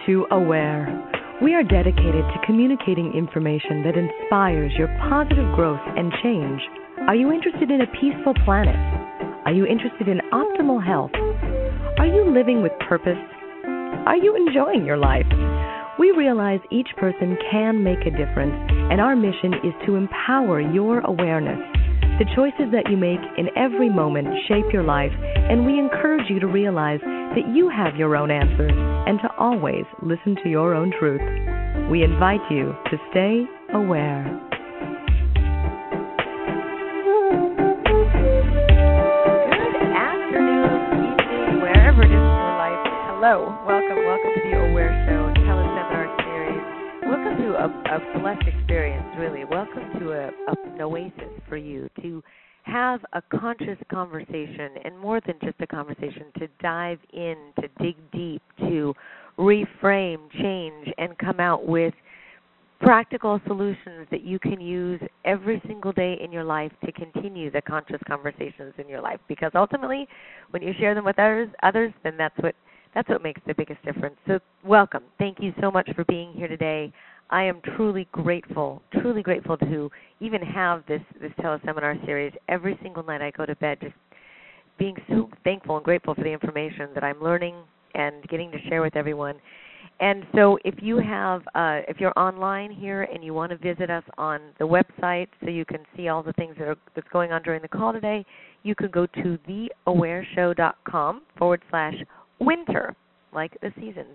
to Aware. We are dedicated to communicating information that inspires your positive growth and change. Are you interested in a peaceful planet? Are you interested in optimal health? Are you living with purpose? Are you enjoying your life? We realize each person can make a difference, and our mission is to empower your awareness. The choices that you make in every moment shape your life, and we encourage you to realize that you have your own answers and to always listen to your own truth. We invite you to stay aware. Good afternoon, evening, wherever it is in your life. Hello, welcome to the Aware Show teleseminar series. Welcome to a blessed experience, really. Welcome to an oasis for you to have a conscious conversation, and more than just a conversation, to dive in, to dig deep, to reframe, change, and come out with practical solutions that you can use every single day in your life to continue the conscious conversations in your life. Because ultimately, when you share them with others, then that's what makes the biggest difference. So welcome. Thank you so much for being here today. I am truly grateful to even have this teleseminar series. Every single night I go to bed just being so thankful and grateful for the information that I'm learning and getting to share with everyone. And so if you're online here and you want to visit us on the website so you can see all the things that's going on during the call today, you can go to theawareshow.com/winter, like the season,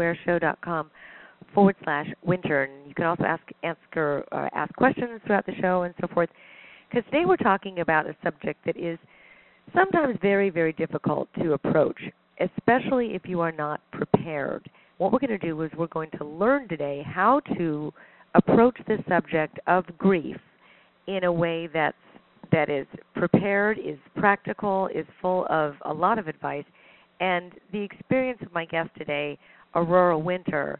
theawareshow.com/winter. And you can also ask questions throughout the show and so forth. Because today we're talking about a subject that is sometimes very, very difficult to approach, especially if you are not prepared. What we're going to do is we're going to learn today how to approach the subject of grief in a way that is prepared, is practical, is full of a lot of advice. And the experience of my guest today, Aurora Winter,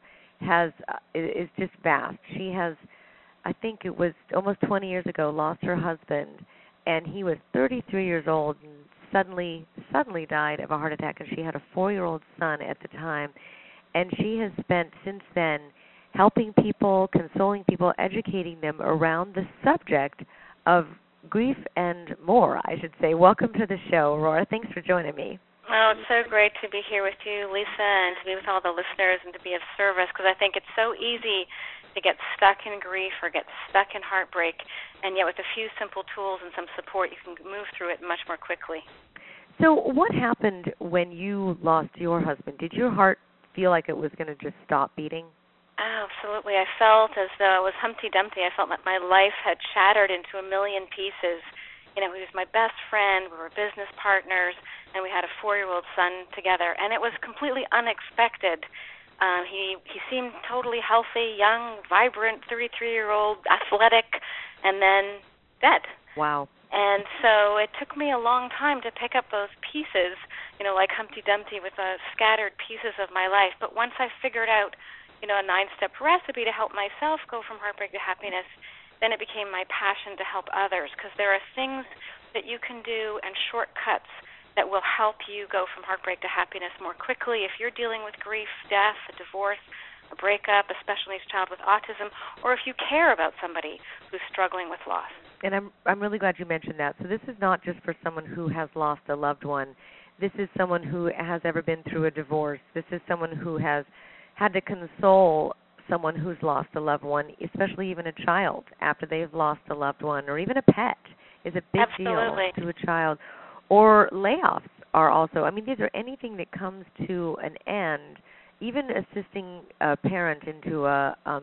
is just vast. She has, I think it was almost 20 years ago, lost her husband, and he was 33 years old and suddenly died of a heart attack, and she had a 4-year-old son at the time. And she has spent since then helping people, consoling people, educating them around the subject of grief and more, I should say. Welcome to the show, Aurora. Thanks for joining me. Oh, it's so great to be here with you, Lisa, and to be with all the listeners and to be of service, because I think it's so easy to get stuck in grief or get stuck in heartbreak, and yet with a few simple tools and some support, you can move through it much more quickly. So what happened when you lost your husband? Did your heart feel like it was going to just stop beating? Oh, absolutely. I felt as though I was Humpty Dumpty. I felt like my life had shattered into a million pieces. You know, he was my best friend. We were business partners, and we had a 4-year-old son together. And it was completely unexpected. He seemed totally healthy, young, vibrant, 33-year-old, athletic, and then dead. Wow. And so it took me a long time to pick up those pieces, you know, like Humpty Dumpty with the scattered pieces of my life. But once I figured out, you know, a 9-step recipe to help myself go from heartbreak to happiness, then it became my passion to help others, because there are things that you can do and shortcuts that will help you go from heartbreak to happiness more quickly if you're dealing with grief, death, a divorce, a breakup, especially as a child with autism, or if you care about somebody who's struggling with loss. And I'm really glad you mentioned that. So this is not just for someone who has lost a loved one. This is someone who has ever been through a divorce. This is someone who has had to console someone who's lost a loved one, especially even a child after they've lost a loved one, or even a pet is a big Absolutely. deal to a child. Or layoffs are also, I mean, these are anything that comes to an end, even assisting a parent into an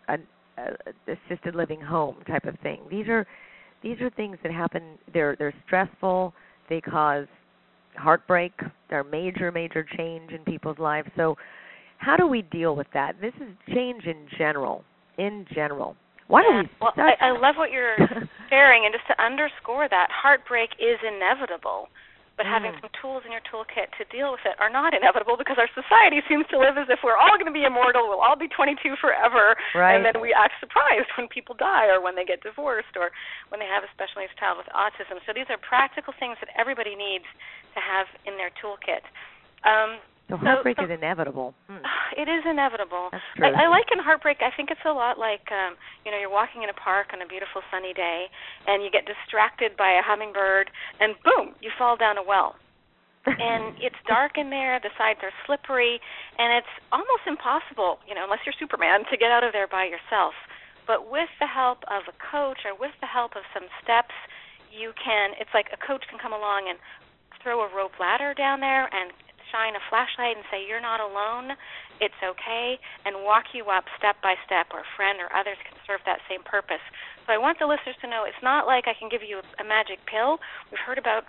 assisted living home type of thing. These are things that happen. They're stressful. They cause heartbreak. They're major change in people's lives. So how do we deal with that? This is change in general. Why don't we start? Well, I love what you're sharing, and just to underscore that, heartbreak is inevitable. But having some tools in your toolkit to deal with it are not inevitable, because our society seems to live as if we're all going to be immortal, we'll all be 22 forever, right. And then we act surprised when people die or when they get divorced or when they have a special needs child with autism. So these are practical things that everybody needs to have in their toolkit. So heartbreak is inevitable. It is inevitable. That's true. I liken heartbreak, I think it's a lot like, you're walking in a park on a beautiful sunny day, and you get distracted by a hummingbird, and boom, you fall down a well. And it's dark in there, the sides are slippery, and it's almost impossible, unless you're Superman, to get out of there by yourself. But with the help of a coach or with the help of some steps, it's like a coach can come along and throw a rope ladder down there and shine a flashlight and say, you're not alone, it's okay, and walk you up step by step, or a friend or others can serve that same purpose. So I want the listeners to know it's not like I can give you a magic pill. We've heard about,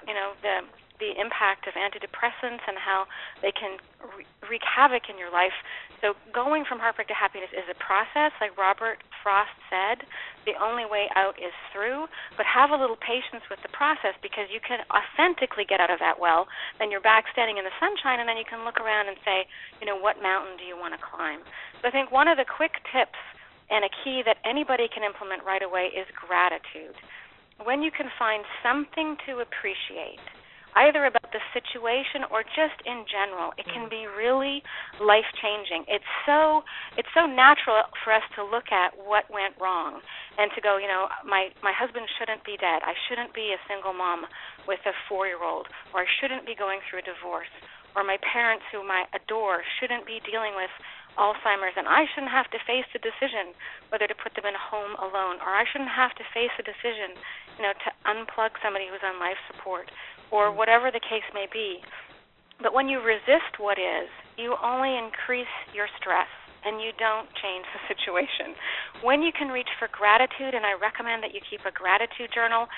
the impact of antidepressants and how they can wreak havoc in your life. So going from heartbreak to happiness is a process. Like Robert Frost said, the only way out is through, but have a little patience with the process, because you can authentically get out of that well. Then you're back standing in the sunshine, and then you can look around and say, what mountain do you want to climb? So I think one of the quick tips and a key that anybody can implement right away is gratitude. When you can find something to appreciate, either about the situation or just in general, it can be really life-changing. It's so natural for us to look at what went wrong and to go, my husband shouldn't be dead. I shouldn't be a single mom with a 4-year-old, or I shouldn't be going through a divorce, or my parents whom I adore shouldn't be dealing with Alzheimer's, and I shouldn't have to face the decision whether to put them in a home alone, or I shouldn't have to face a decision, to unplug somebody who's on life support, or whatever the case may be. But when you resist what is, you only increase your stress, and you don't change the situation. When you can reach for gratitude, and I recommend that you keep a gratitude journal,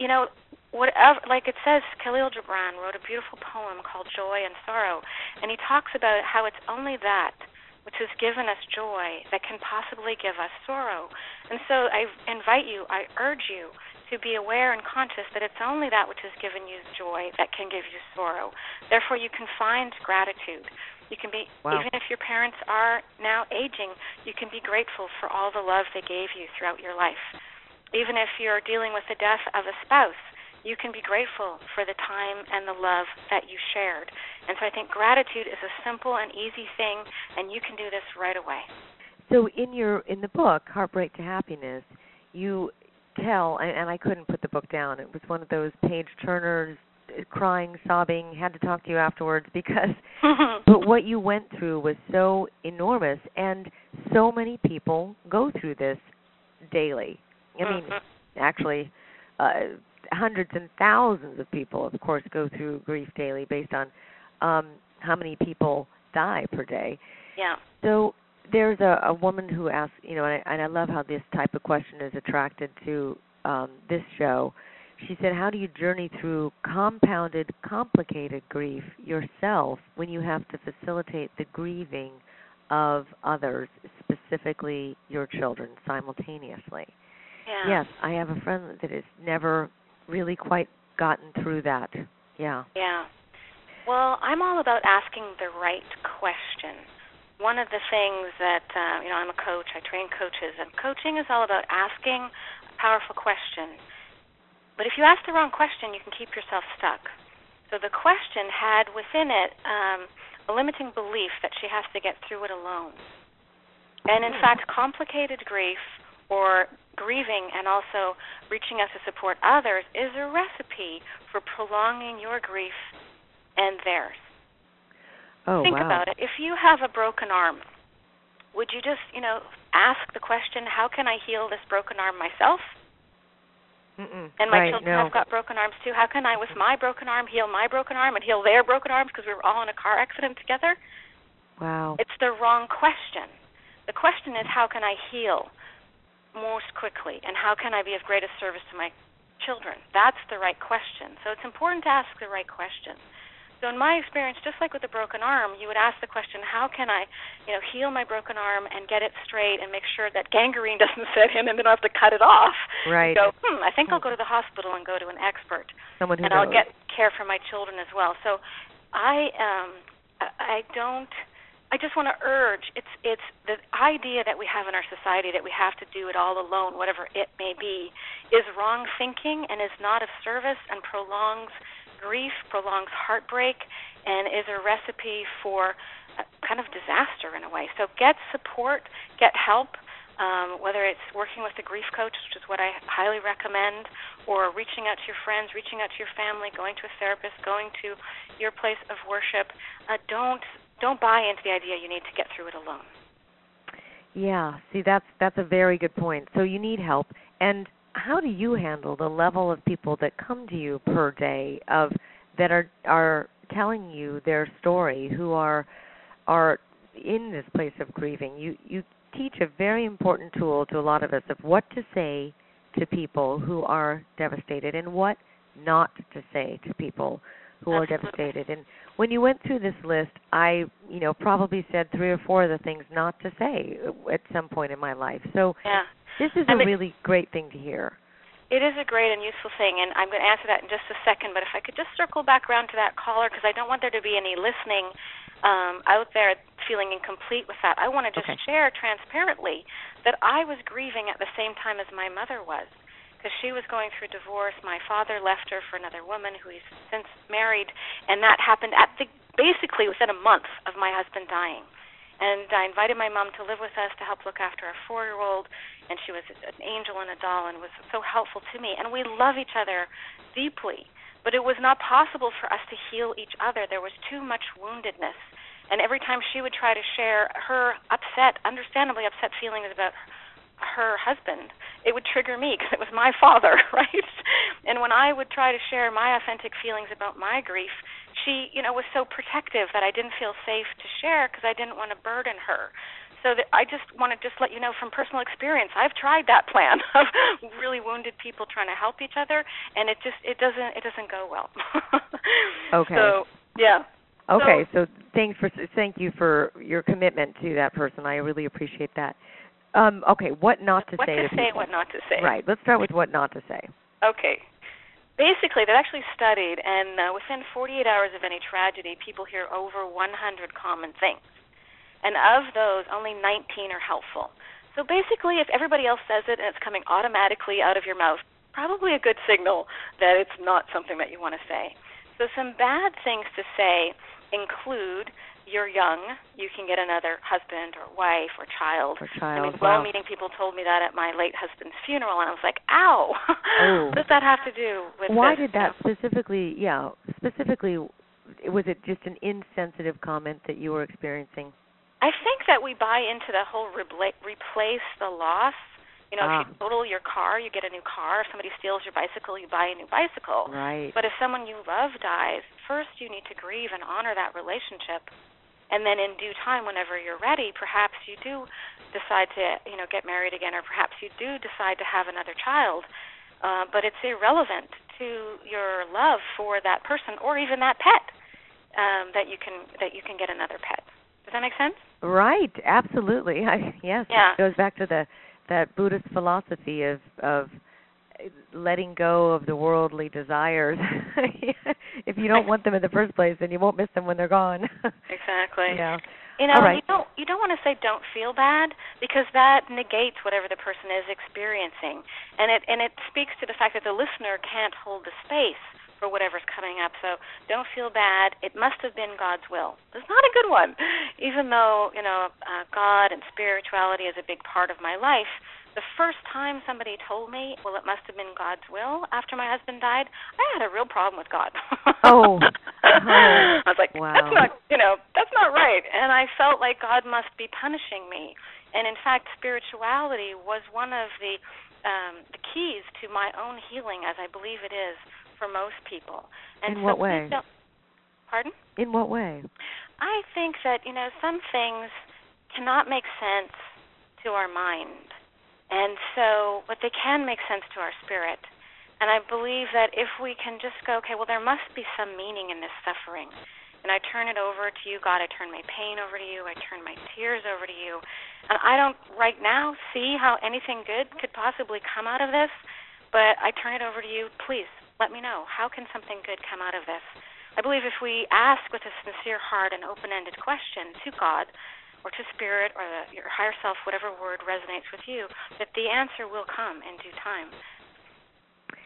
whatever, like it says, Khalil Gibran wrote a beautiful poem called Joy and Sorrow, and he talks about how it's only that which has given us joy that can possibly give us sorrow. And so I invite you, I urge you to be aware and conscious that it's only that which has given you joy that can give you sorrow. Therefore, you can find gratitude. You can be, even if your parents are now aging, you can be grateful for all the love they gave you throughout your life. Even if you're dealing with the death of a spouse, you can be grateful for the time and the love that you shared. And so I think gratitude is a simple and easy thing, and you can do this right away. So in the book, Heartbreak to Happiness, you tell, and I couldn't put the book down, it was one of those page-turners, crying, sobbing, had to talk to you afterwards, because but what you went through was so enormous, and so many people go through this daily. I mean, actually, hundreds and thousands of people, of course, go through grief daily based on how many people die per day. Yeah. So there's a woman who asks, and I love how this type of question is attracted to this show. She said, how do you journey through compounded, complicated grief yourself when you have to facilitate the grieving of others, specifically your children, simultaneously? Yeah. Yes, I have a friend that has never really quite gotten through that. Yeah. Yeah. Well, I'm all about asking the right question. One of the things that, I'm a coach, I train coaches, and coaching is all about asking a powerful question. But if you ask the wrong question, you can keep yourself stuck. So the question had within it a limiting belief that she has to get through it alone. And in fact, complicated grief or grieving and also reaching out to support others is a recipe for prolonging your grief and theirs. Think about it. If you have a broken arm, would you just, ask the question, how can I heal this broken arm myself? And my children have got broken arms too. How can I, with my broken arm, heal my broken arm and heal their broken arms because we were all in a car accident together? Wow. It's the wrong question. The question is, how can I heal most quickly, and how can I be of greatest service to my children? That's the right question. So it's important to ask the right question. So in my experience, just like with a broken arm, you would ask the question, how can I, heal my broken arm and get it straight and make sure that gangrene doesn't set in and then I have to cut it off? Right. You go, I think I'll go to the hospital and go to an expert. Someone who knows. I'll get care for my children as well. So I just want to urge, it's the idea that we have in our society that we have to do it all alone, whatever it may be, is wrong thinking and is not of service and prolongs grief prolongs heartbreak and is a recipe for kind of disaster in a way. So get support, get help, whether it's working with a grief coach, which is what I highly recommend, or reaching out to your friends, reaching out to your family, going to a therapist, going to your place of worship. Don't buy into the idea you need to get through it alone. Yeah, see, that's a very good point. So you need help. And how do you handle the level of people that come to you per day that are telling you their story, who are in this place of grieving? You teach a very important tool to a lot of us of what to say to people who are devastated and what not to say to people who are devastated. And when you went through this list, I, probably said 3 or 4 of the things not to say at some point in my life. So this is a really great thing to hear. It is a great and useful thing, and I'm going to answer that in just a second, but if I could just circle back around to that caller, because I don't want there to be any listening out there feeling incomplete with that. I want to just share transparently that I was grieving at the same time as my mother was, because she was going through divorce. My father left her for another woman who he's since married, and that happened basically within a month of my husband dying. And I invited my mom to live with us to help look after our 4-year-old, and she was an angel and a doll and was so helpful to me. And we love each other deeply, but it was not possible for us to heal each other. There was too much woundedness. And every time she would try to share her understandably upset feelings about her husband, it would trigger me because it was my father, right? And when I would try to share my authentic feelings about my grief, she, was so protective that I didn't feel safe to share because I didn't want to burden her. So that I just want to let you know from personal experience, I've tried that plan of really wounded people trying to help each other, and it doesn't go well. Okay. So yeah. Okay. So thank you for your commitment to that person. I really appreciate that. Okay. What not to say? What to say, what not to say. Right. Let's start with what not to say. Okay. Basically, they've actually studied, and within 48 hours of any tragedy, people hear over 100 common things. And of those, only 19 are helpful. So basically, if everybody else says it and it's coming automatically out of your mouth, probably a good signal that it's not something that you want to say. So some bad things to say include, you're young, you can get another husband or wife or child. I mean, well-meaning people told me that at my late husband's funeral, and I was like, ow, what does that have to do with Why did that specifically, was it just an insensitive comment that you were experiencing? I think that we buy into the whole replace the loss. If you total your car, you get a new car. If somebody steals your bicycle, you buy a new bicycle. Right. But if someone you love dies, first you need to grieve and honor that relationship. And then in due time, whenever you're ready, perhaps you do decide to, get married again, or perhaps you do decide to have another child. But it's irrelevant to your love for that person or even that pet that you can get another pet. Does that make sense? Right. Absolutely. Yes. Yeah. It goes back to that Buddhist philosophy of letting go of the worldly desires. If you don't want them in the first place, then you won't miss them when they're gone. Exactly. Yeah. All right. You don't want to say don't feel bad, because that negates whatever the person is experiencing, and it speaks to the fact that the listener can't hold the space for whatever's coming up. So don't feel bad. It must have been God's will. It's not a good one, even though God and spirituality is a big part of my life. The first time somebody told me, well, it must have been God's will after my husband died, I had a real problem with God. I was like, wow. That's not right. And I felt like God must be punishing me. And in fact, spirituality was one of the keys to my own healing, as I believe it is for most people. And in what way? Pardon? In what way? I think that, some things cannot make sense to our mind. And so, but they can make sense to our spirit. And I believe that if we can just go, okay, well, there must be some meaning in this suffering. And I turn it over to you, God. I turn my pain over to you. I turn my tears over to you. And I don't right now see how anything good could possibly come out of this, but I turn it over to you. Please, let me know. How can something good come out of this? I believe if we ask with a sincere heart and open-ended question to God, or to spirit, or your higher self, whatever word resonates with you, that the answer will come in due time.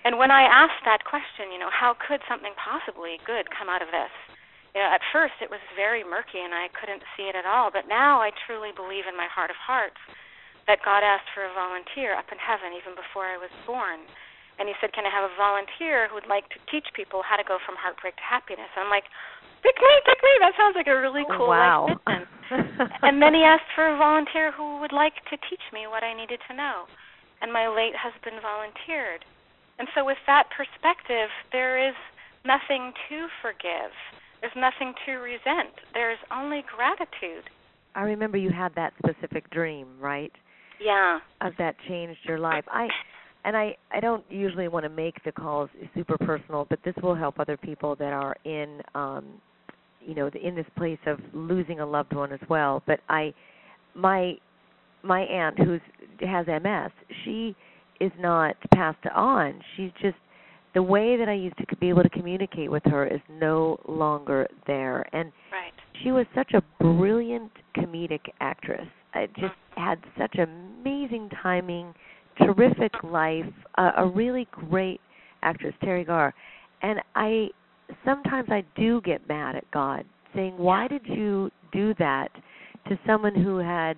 And when I asked that question, how could something possibly good come out of this? At first it was very murky and I couldn't see it at all, but now I truly believe in my heart of hearts that God asked for a volunteer up in heaven even before I was born. And he said, can I have a volunteer who would like to teach people how to go from heartbreak to happiness? I'm like, pick me. That sounds like a really cool life mission. And then he asked for a volunteer who would like to teach me what I needed to know. And my late husband volunteered. And so with that perspective, there is nothing to forgive. There's nothing to resent. There's only gratitude. I remember you had that specific dream, right? Yeah. That changed your life. I don't usually want to make the calls super personal, but this will help other people that are in in this place of losing a loved one as well. But my aunt who has MS, she is not passed on. She's just, the way that I used to be able to communicate with her is no longer there. And right. She was such a brilliant comedic actress. I just had such amazing timing, terrific life, a really great actress, Terry Garr. And sometimes I do get mad at God, saying, why did you do that to someone who had,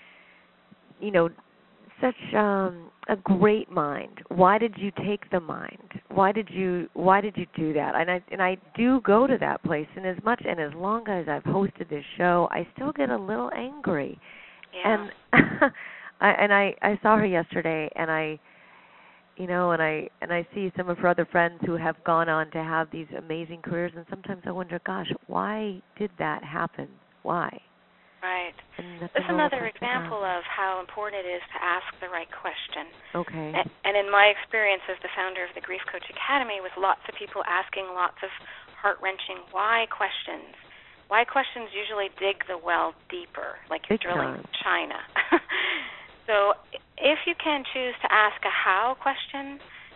such a great mind? Why did you take the mind? Why did you do that? And I do go to that place, and as long as I've hosted this show, I still get a little angry. Yeah. And I saw her yesterday, and I see some of her other friends who have gone on to have these amazing careers, and sometimes I wonder, gosh, why did that happen? Why? Right. This is another example of how important it is to ask the right question. Okay. And in my experience as the founder of the Grief Coach Academy, with lots of people asking lots of heart-wrenching why questions. Why questions usually dig the well deeper, like you're drilling China. So if you can choose to ask a how question,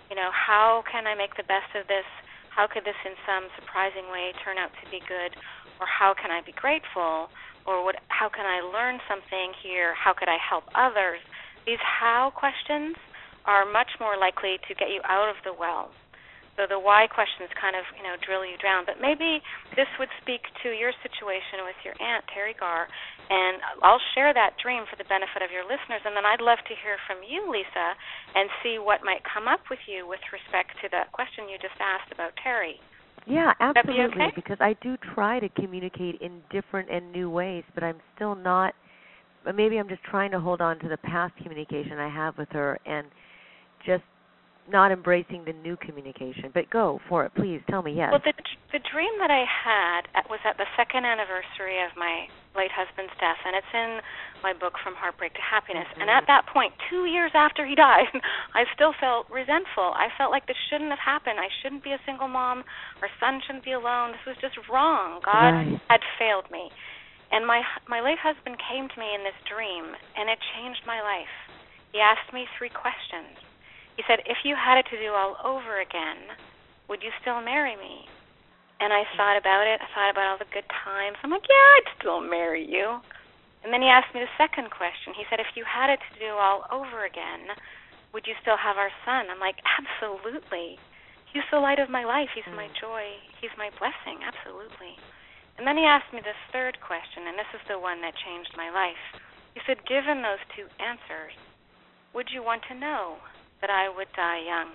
how can I make the best of this? How could this in some surprising way turn out to be good? Or how can I be grateful? Or how can I learn something here? How could I help others? These how questions are much more likely to get you out of the well. So the why questions kind of, drill you down. But maybe this would speak to your situation with your aunt, Terry Garr, and I'll share that dream for the benefit of your listeners, and then I'd love to hear from you, Lisa, and see what might come up with you with respect to that question you just asked about Terry. Yeah, absolutely, okay? Because I do try to communicate in different and new ways, but I'm still not, maybe I'm just trying to hold on to the past communication I have with her and just not embracing the new communication. But go for it, please. Tell me, yes. Well, the dream that I had was at the second anniversary of my late husband's death, and it's in my book, From Heartbreak to Happiness. Mm-hmm. And at that point, 2 years after he died, I still felt resentful. I felt like this shouldn't have happened. I shouldn't be a single mom. Our son shouldn't be alone. This was just wrong. God had failed me. And my late husband came to me in this dream, and it changed my life. He asked me 3 questions. He said, if you had it to do all over again, would you still marry me? And I thought about it. I thought about all the good times. I'm like, yeah, I'd still marry you. And then he asked me the second question. He said, if you had it to do all over again, would you still have our son? I'm like, absolutely. He's the light of my life. He's my joy. He's my blessing. Absolutely. And then he asked me the third question, and this is the one that changed my life. He said, given those 2 answers, would you want to know that I would die young?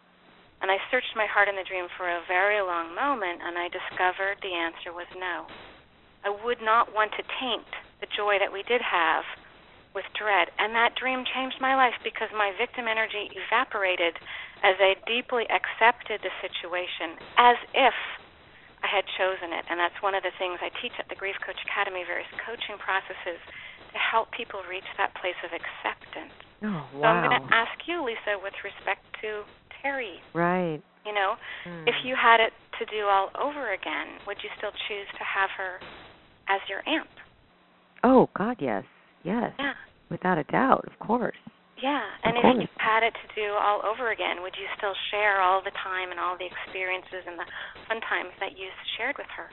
And I searched my heart in the dream for a very long moment, and I discovered the answer was no. I would not want to taint the joy that we did have with dread. And that dream changed my life because my victim energy evaporated as I deeply accepted the situation as if I had chosen it. And that's one of the things I teach at the Grief Coach Academy, various coaching processes to help people reach that place of acceptance. Oh, wow. So I'm going to ask you, Lisa, with respect to Terry. Right. If you had it to do all over again, would you still choose to have her as your aunt? Oh, God, yes. Yes. Yeah. Without a doubt, of course. Yeah, and if you had it to do all over again, would you still share all the time and all the experiences and the fun times that you shared with her?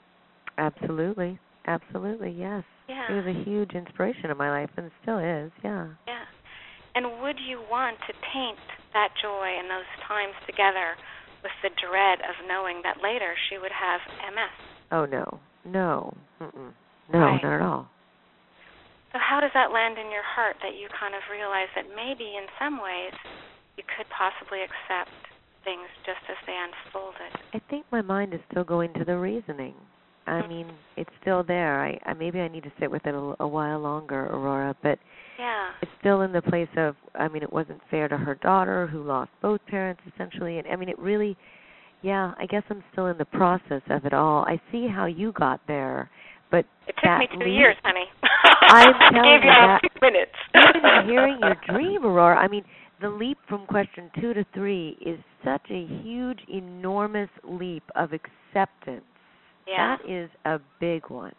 Absolutely. Absolutely, yes. Yeah. It was a huge inspiration in my life, and it still is, yeah. Yeah. And would you want to taint that joy and those times together with the dread of knowing that later she would have MS. Oh, no. No. Mm-mm. No, Right. not at all. So how does that land in your heart that you kind of realize that maybe in some ways you could possibly accept things just as they unfolded? I think my mind is still going to the reasoning. I mean, it's still there. I maybe I need to sit with it a while longer, Aurora, but Yeah. it's still in the place of, I mean, it wasn't fair to her daughter who lost both parents essentially, and I mean, it really, yeah, I guess I'm still in the process of it all. I see how you got there, but it took me 2 years, honey. I'm I telling gave you that 2 minutes. even hearing your dream, Aurora, I mean, the leap from question 2 to 3 is such a huge, enormous leap of acceptance. Yeah. That is a big one.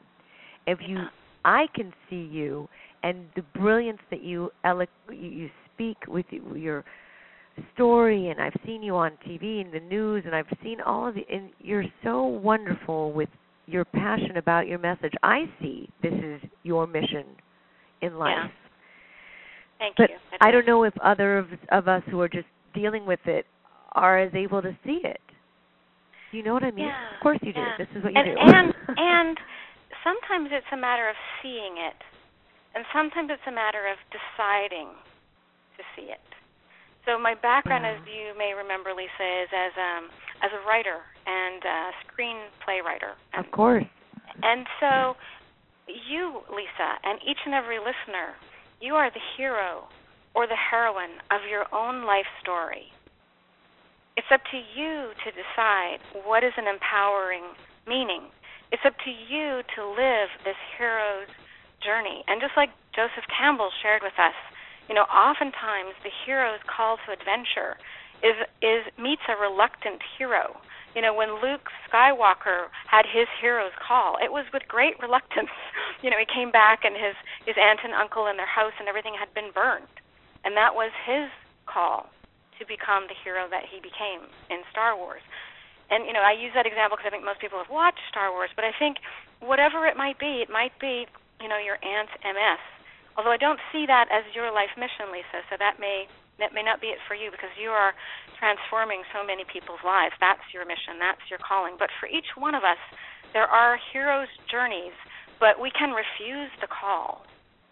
I can see you and the brilliance that you speak with your story, and I've seen you on TV and the news, and I've seen all of and you're so wonderful with your passion about your message. I see this is your mission in life. Yeah. Thank but you. I don't know if other of us who are just dealing with it are as able to see it. Do you know what I mean? Yeah. Of course you do. Yeah. This is what you do. And sometimes it's a matter of seeing it, and sometimes it's a matter of deciding to see it. So my background, as you may remember, Lisa, is as a writer and a screenplay writer. Of course. And so you, Lisa, and each and every listener, you are the hero or the heroine of your own life story. It's up to you to decide what is an empowering meaning. It's up to you to live this hero's journey. And just like Joseph Campbell shared with us, oftentimes the hero's call to adventure meets a reluctant hero. When Luke Skywalker had his hero's call, it was with great reluctance. He came back and his aunt and uncle and their house and everything had been burned. And that was his call to become the hero that he became in Star Wars. And, I use that example because I think most people have watched Star Wars, but I think whatever it might be, your aunt's MS. Although I don't see that as your life mission, Lisa, so that may not be it for you because you are transforming so many people's lives. That's your mission. That's your calling. But for each one of us, there are hero's journeys, but we can refuse the call.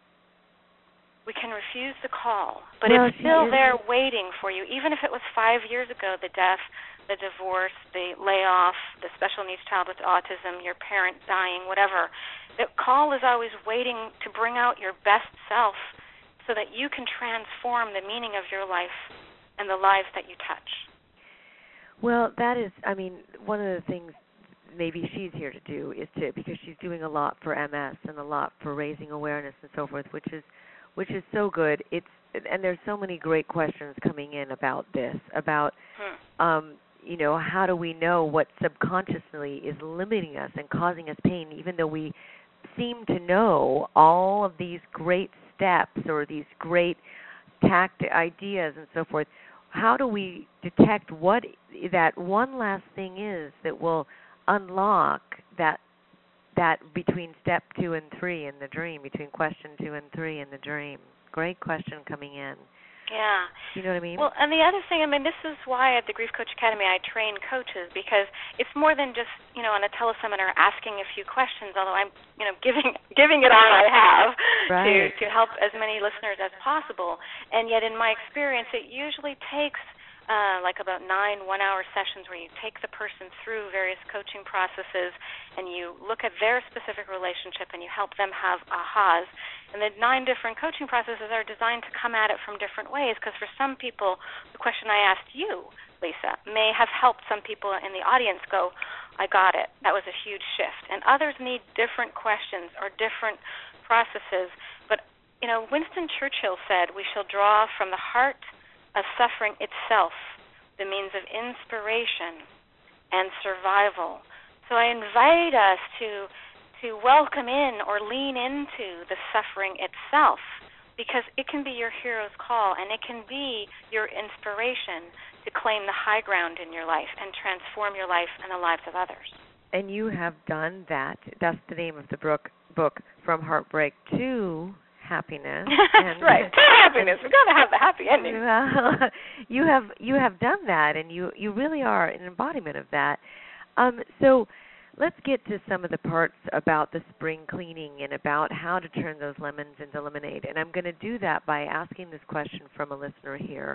We can refuse the call, but it's still there waiting for you, even if it was 5 years ago, the death, the divorce, the layoff, the special needs child with autism, your parent dying, whatever. The call is always waiting to bring out your best self so that you can transform the meaning of your life and the lives that you touch. Well, that is, one of the things maybe she's here to do is because she's doing a lot for MS and a lot for raising awareness and so forth, which is so good. And there's so many great questions coming in about this, about how do we know what subconsciously is limiting us and causing us pain, even though we seem to know all of these great steps or these great ideas and so forth. How do we detect what that one last thing is that will unlock that between step 2 and 3 in the dream, between question 2 and 3 in the dream? Great question coming in. Yeah. You know what I mean? Well, and the other thing, this is why at the Grief Coach Academy I train coaches, because it's more than just, on a teleseminar asking a few questions, although I'm, giving it all I have to help as many listeners as possible. And yet in my experience, it usually takes about 9 one-hour sessions where you take the person through various coaching processes and you look at their specific relationship and you help them have ahas. And the 9 different coaching processes are designed to come at it from different ways, because for some people, the question I asked you, Lisa, may have helped some people in the audience go, I got it. That was a huge shift. And others need different questions or different processes. But, Winston Churchill said, we shall draw from the heart of suffering itself the means of inspiration and survival. So I invite us to welcome in or lean into the suffering itself, because it can be your hero's call and it can be your inspiration to claim the high ground in your life and transform your life and the lives of others. And you have done that. That's the name of the book, From Heartbreak to happiness. That's right. Happiness. We've got to have the happy ending. Well, you have done that, and you really are an embodiment of that. So let's get to some of the parts about the spring cleaning and about how to turn those lemons into lemonade. And I'm going to do that by asking this question from a listener here.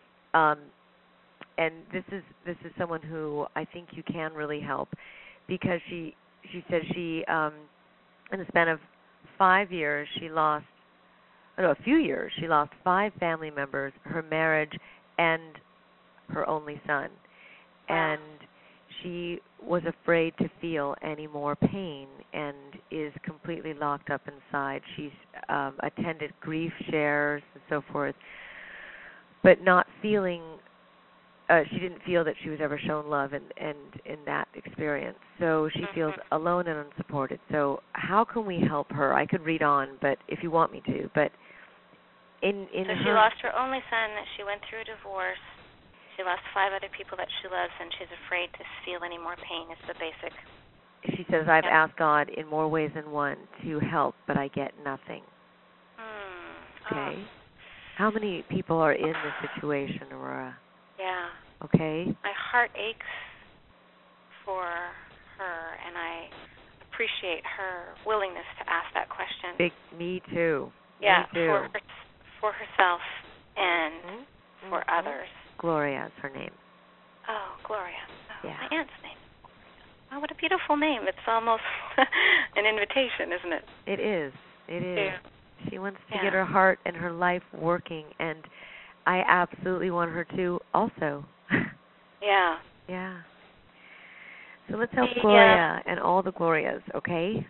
And this is someone who I think you can really help, because she said she in the span of 5 years a few years she lost 5 family members, her marriage, and her only son. And she was afraid to feel any more pain and is completely locked up inside. She's attended grief shares and so forth, but not feeling she didn't feel that she was ever shown love in that experience. So she feels alone and unsupported. So how can we help her? I could read on, but if you want me to. But so she lost her only son. She went through a divorce. She lost 5 other people that she loves, and she's afraid to feel any more pain. Is the basic. She says, I've asked God in more ways than one to help, but I get nothing. Okay. How many people are in this situation, Aurora? Yeah. Okay. My heart aches for her, and I appreciate her willingness to ask that question. Me too. Yeah, me too. For herself and for others. Gloria is her name. Oh, Gloria. Oh, yeah. My aunt's name. Oh, what a beautiful name. It's almost an invitation, isn't it? It is. It is. Yeah. She wants to get her heart and her life working, and I absolutely want her to also. Yeah. Yeah. So let's help Gloria and all the Glorias, okay?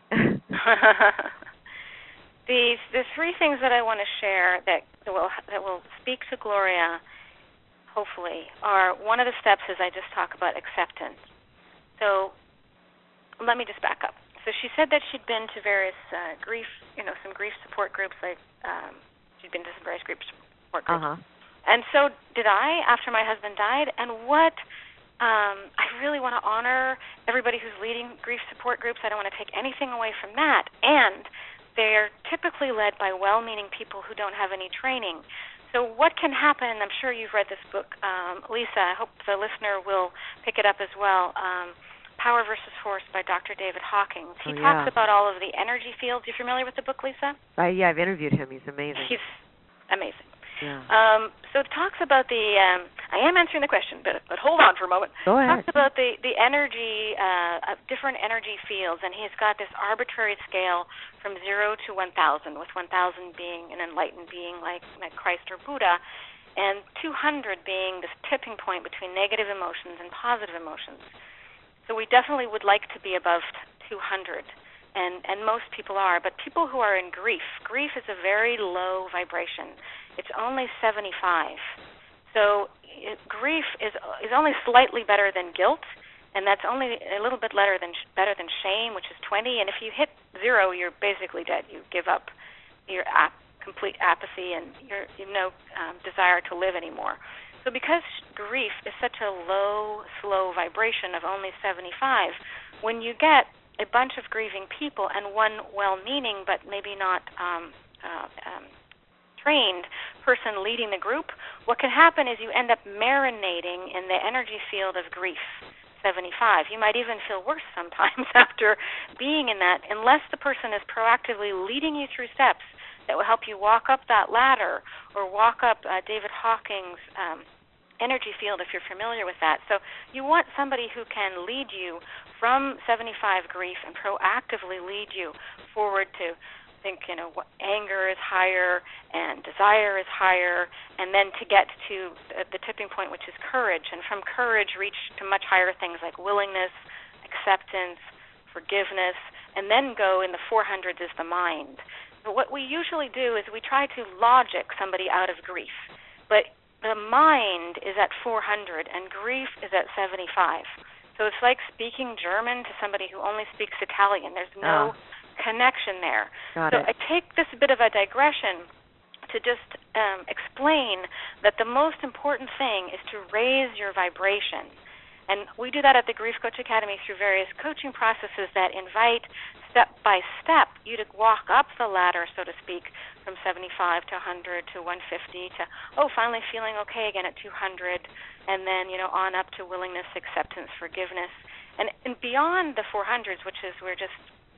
The 3 things that I want to share that will speak to Gloria, hopefully, are one of the steps is I just talk about acceptance. So let me just back up. So she said that she'd been to various some grief support groups, like she'd been to some various grief support groups. And so did I after my husband died. And what I really want to honor everybody who's leading grief support groups. I don't want to take anything away from that. And they're typically led by well-meaning people who don't have any training. So what can happen, and I'm sure you've read this book, Lisa, I hope the listener will pick it up as well, Power versus Force by Dr. David Hawkins. He talks about all of the energy fields. You familiar with the book, Lisa? Yeah, I've interviewed him. He's amazing. He's amazing. Yeah. So it talks about I am answering the question, but hold on for a moment. Go ahead. It talks about the energy, different energy fields, and he's got this arbitrary scale from 0 to 1,000, with 1,000 being an enlightened being like Christ or Buddha, and 200 being this tipping point between negative emotions and positive emotions. So we definitely would like to be above 200. And most people are, but people who are in grief is a very low vibration. It's only 75. So grief is only slightly better than guilt, and that's only a little bit better than shame, which is 20. And if you hit 0, you're basically dead. You give up your complete apathy, and you have no desire to live anymore. So because grief is such a low, slow vibration of only 75, when you get a bunch of grieving people and one well-meaning but maybe not trained person leading the group, what can happen is you end up marinating in the energy field of grief, 75. You might even feel worse sometimes after being in that, unless the person is proactively leading you through steps that will help you walk up that ladder or walk up David Hawkins' energy field, if you're familiar with that. So you want somebody who can lead you from 75 grief and proactively lead you forward to think, anger is higher and desire is higher, and then to get to the tipping point, which is courage, and from courage reach to much higher things like willingness, acceptance, forgiveness, and then go in the 400s is the mind. But what we usually do is we try to logic somebody out of grief, but the mind is at 400 and grief is at 75. So it's like speaking German to somebody who only speaks Italian. There's no connection there. Got it. I take this a bit of a digression to just explain that the most important thing is to raise your vibration. And we do that at the Grief Coach Academy through various coaching processes that invite step by step, you'd walk up the ladder, so to speak, from 75 to 100 to 150 to, finally feeling okay again at 200, and then, on up to willingness, acceptance, forgiveness. And beyond the 400s, which is we're just,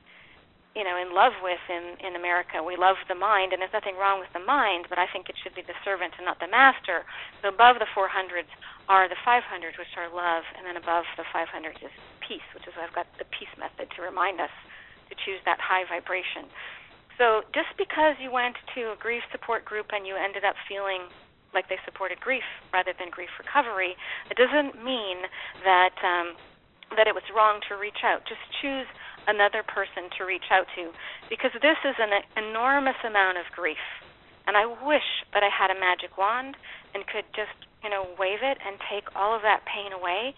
in love with in America. We love the mind, and there's nothing wrong with the mind, but I think it should be the servant and not the master. So above the 400s are the 500s, which are love, and then above the 500s is peace, which is why I've got the peace method to remind us to choose that high vibration. So just because you went to a grief support group and you ended up feeling like they supported grief rather than grief recovery, it doesn't mean that that it was wrong to reach out. Just choose another person to reach out to, because this is an enormous amount of grief. And I wish that I had a magic wand and could just, wave it and take all of that pain away.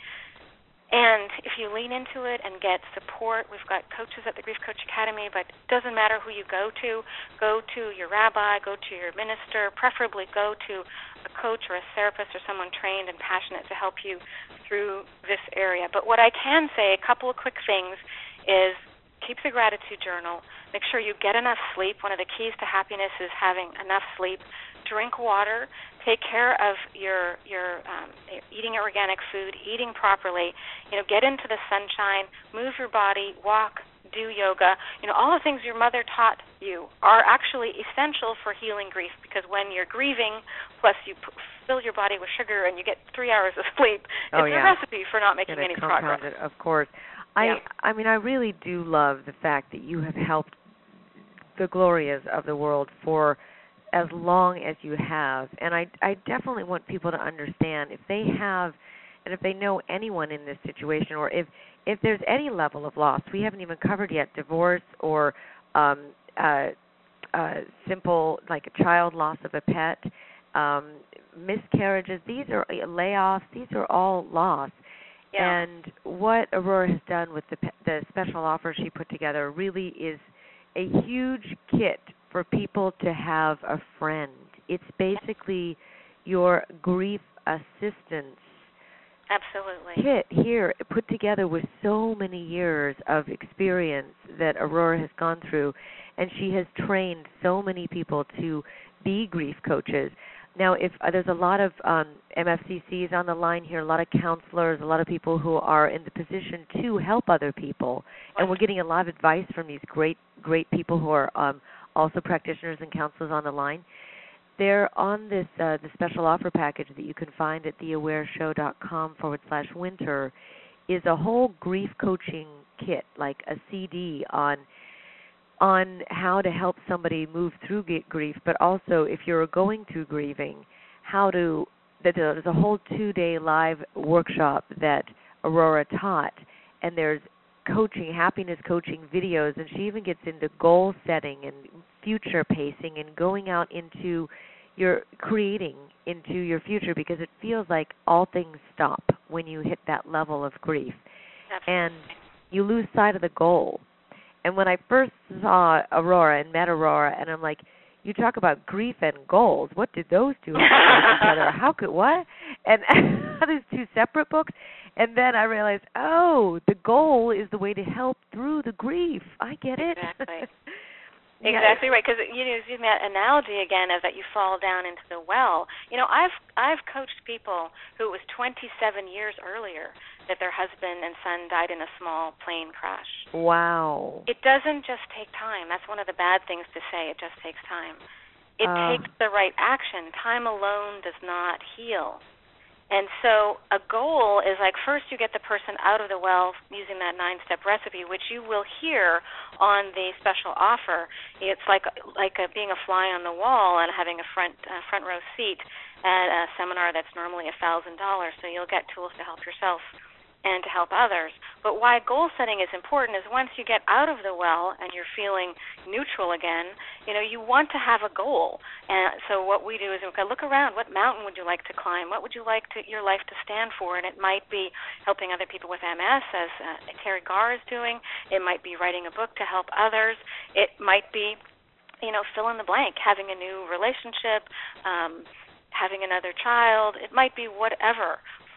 And if you lean into it and get support, we've got coaches at the Grief Coach Academy, but it doesn't matter who you go to. Go to your rabbi, go to your minister, preferably go to a coach or a therapist or someone trained and passionate to help you through this area. But what I can say, a couple of quick things, is keep the gratitude journal. Make sure you get enough sleep. One of the keys to happiness is having enough sleep. Drink water. Take care of your eating organic food, eating properly. Get into the sunshine, move your body, walk, do yoga. All the things your mother taught you are actually essential for healing grief, because when you're grieving, plus you fill your body with sugar and you get 3 hours of sleep, it's a recipe for not making any progress. Of course. I mean, I really do love the fact that you have helped the Glorias of the world for as long as you have. And I definitely want people to understand, if they have, and if they know anyone in this situation, or if there's any level of loss, we haven't even covered yet divorce or simple, like a child loss of a pet, miscarriages, these are layoffs, these are all loss. Yeah. And what Aurora has done with the special offer she put together really is a huge kit for people to have a friend. It's basically your grief assistance kit here, put together with so many years of experience that Aurora has gone through, and she has trained so many people to be grief coaches. Now, if there's a lot of MFCCs on the line here, a lot of counselors, a lot of people who are in the position to help other people, and we're getting a lot of advice from these great people who are also practitioners and counselors on the line. They're on this the special offer package that you can find at theawareshow.com/winter is a whole grief coaching kit, like a CD on how to help somebody move through grief, but also if you're going through grieving, there's a whole 2-day live workshop that Aurora taught, and there's coaching, happiness coaching videos, and she even gets into goal setting and future pacing and going out into creating into your future, because it feels like all things stop when you hit that level of grief. Absolutely. And you lose sight of the goal. And when I first saw Aurora and met Aurora, and I'm like, you talk about grief and goals. What did those two have to do with each other? How could what? And these two separate books. And then I realized, the goal is the way to help through the grief. I get it. Exactly. Exactly right, because using that analogy again of that you fall down into the well. I've coached people who it was 27 years earlier that their husband and son died in a small plane crash. Wow. It doesn't just take time. That's one of the bad things to say. It just takes time. It takes the right action. Time alone does not heal. And so a goal is like, first you get the person out of the well using that 9-step recipe, which you will hear on the special offer. It's like being a fly on the wall and having a front row seat at a seminar that's normally $1,000. So you'll get tools to help yourself and to help others. But why goal setting is important is once you get out of the well and you're feeling neutral again, you want to have a goal. And so what we do is we look around. What mountain would you like to climb? What would you like your life to stand for? And it might be helping other people with MS, as Terry Garr is doing. It might be writing a book to help others. It might be, fill in the blank, having a new relationship, having another child. It might be whatever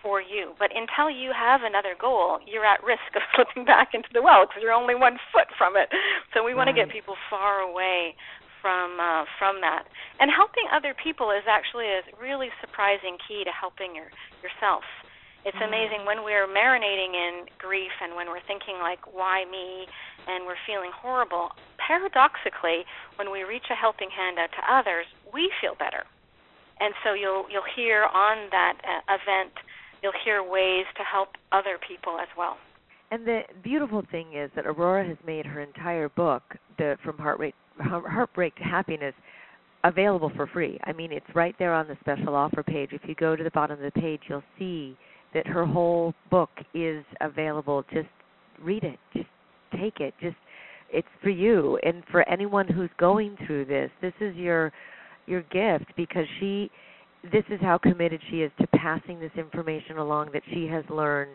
for you. But until you have another goal, you're at risk of slipping back into the well because you're only 1 foot from it. So we want to get people far away from that. And helping other people is actually a really surprising key to helping yourself. It's amazing when we're marinating in grief and when we're thinking like, why me, and we're feeling horrible. Paradoxically, when we reach a helping hand out to others, we feel better. And so you'll hear on that event, you'll hear ways to help other people as well. And the beautiful thing is that Aurora has made her entire book, From Heartbreak to Happiness, available for free. I mean, it's right there on the special offer page. If you go to the bottom of the page, you'll see that her whole book is available. Just read it. Just take it. It's for you. And for anyone who's going through this is your gift, because this is how committed she is to passing this information along that she has learned.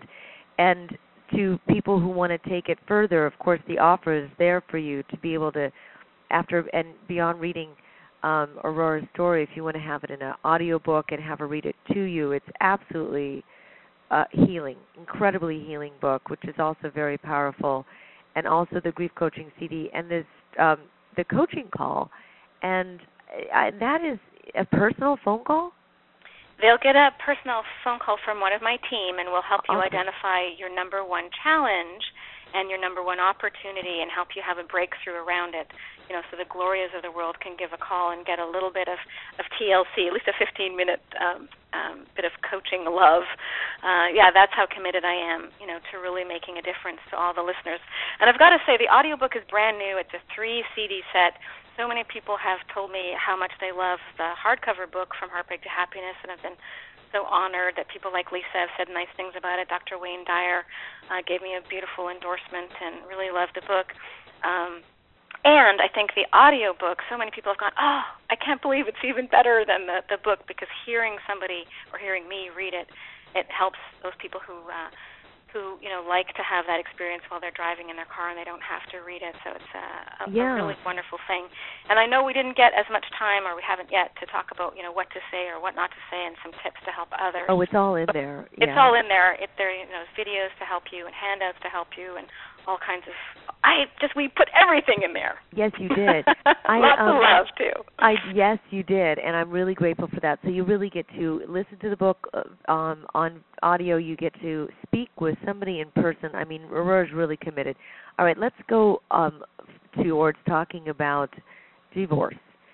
And to people who want to take it further, of course, the offer is there for you to be able to, after and beyond reading Aurora's story, if you want to have it in an audiobook and have her read it to you, it's absolutely healing, incredibly healing book, which is also very powerful. And also the grief coaching CD and this the coaching call, and that is a personal phone call. They'll get a personal phone call from one of my team, and we'll help you identify your number one challenge and your number one opportunity and help you have a breakthrough around it. So the Glorias of the world can give a call and get a little bit of TLC, at least a 15-minute bit of coaching love. That's how committed I am, to really making a difference to all the listeners. And I've got to say, the audiobook is brand new. It's a 3-CD set. So many people have told me how much they love the hardcover book, From Heartbreak to Happiness, and I've been so honored that people like Lisa have said nice things about it. Dr. Wayne Dyer gave me a beautiful endorsement and really loved the book. And I think the audio book, so many people have gone, I can't believe it's even better than the book, because hearing somebody or hearing me read it, it helps those people who like to have that experience while they're driving in their car and they don't have to read it. So it's a really wonderful thing. And I know we didn't get as much time, or we haven't yet, to talk about what to say or what not to say and some tips to help others. Oh, it's all in there. It's all in there. There videos to help you and handouts to help you and all kinds of. We put everything in there. Yes, you did. Lots of love too. Yes, you did, and I'm really grateful for that. So you really get to listen to the book on audio. You get to speak with somebody in person. I mean, Aurora's really committed. All right, let's go towards talking about divorce.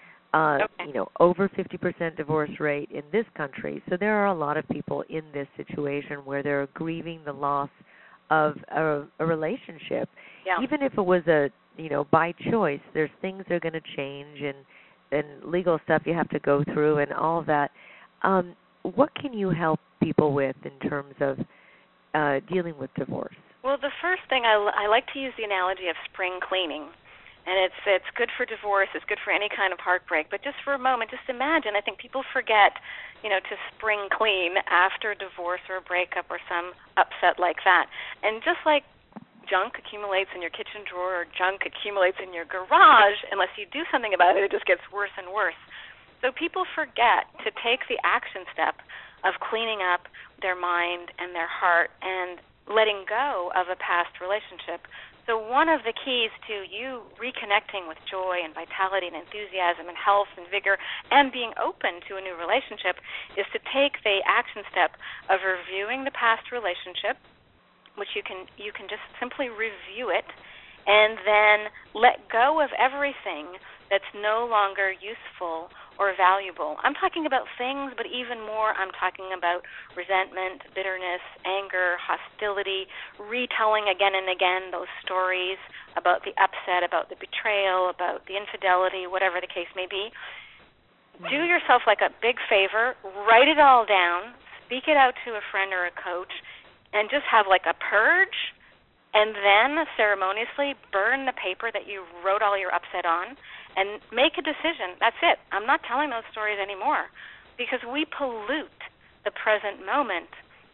Over 50% divorce rate in this country. So there are a lot of people in this situation where they're grieving the loss of a relationship. Yeah. Even if it was by choice, there's things that are going to change and legal stuff you have to go through and all of that. What can you help people with in terms of dealing with divorce? Well, the first thing, I like to use the analogy of spring cleaning. And it's good for divorce, it's good for any kind of heartbreak. But just for a moment, just imagine, I think people forget, to spring clean after divorce or a breakup or some upset like that. And just like junk accumulates in your kitchen drawer or junk accumulates in your garage, unless you do something about it, it just gets worse and worse. So people forget to take the action step of cleaning up their mind and their heart and letting go of a past relationship. So one of the keys to you reconnecting with joy and vitality and enthusiasm and health and vigor and being open to a new relationship is to take the action step of reviewing the past relationship, which you can just simply review it, and then let go of everything that's no longer useful or valuable. I'm talking about things, but even more, I'm talking about resentment, bitterness, anger, hostility, retelling again and again those stories about the upset, about the betrayal, about the infidelity, whatever the case may be. Do yourself like a big favor, write it all down, speak it out to a friend or a coach, and just have like a purge, and then ceremoniously burn the paper that you wrote all your upset on and make a decision. That's it. I'm not telling those stories anymore, because we pollute the present moment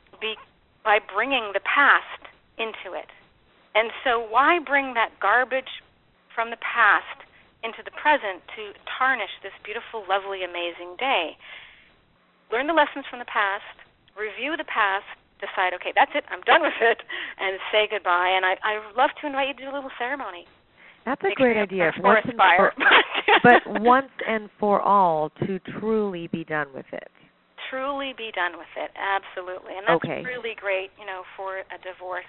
by bringing the past into it. And so why bring that garbage from the past into the present to tarnish this beautiful, lovely, amazing day? Learn the lessons from the past, review the past, decide, okay, that's it, I'm done with it, and say goodbye. And I love to invite you to do a little ceremony. That's a great idea. Forest fire. But once and for all, to truly be done with it. Truly be done with it, absolutely. And that's okay. really great, for a divorce.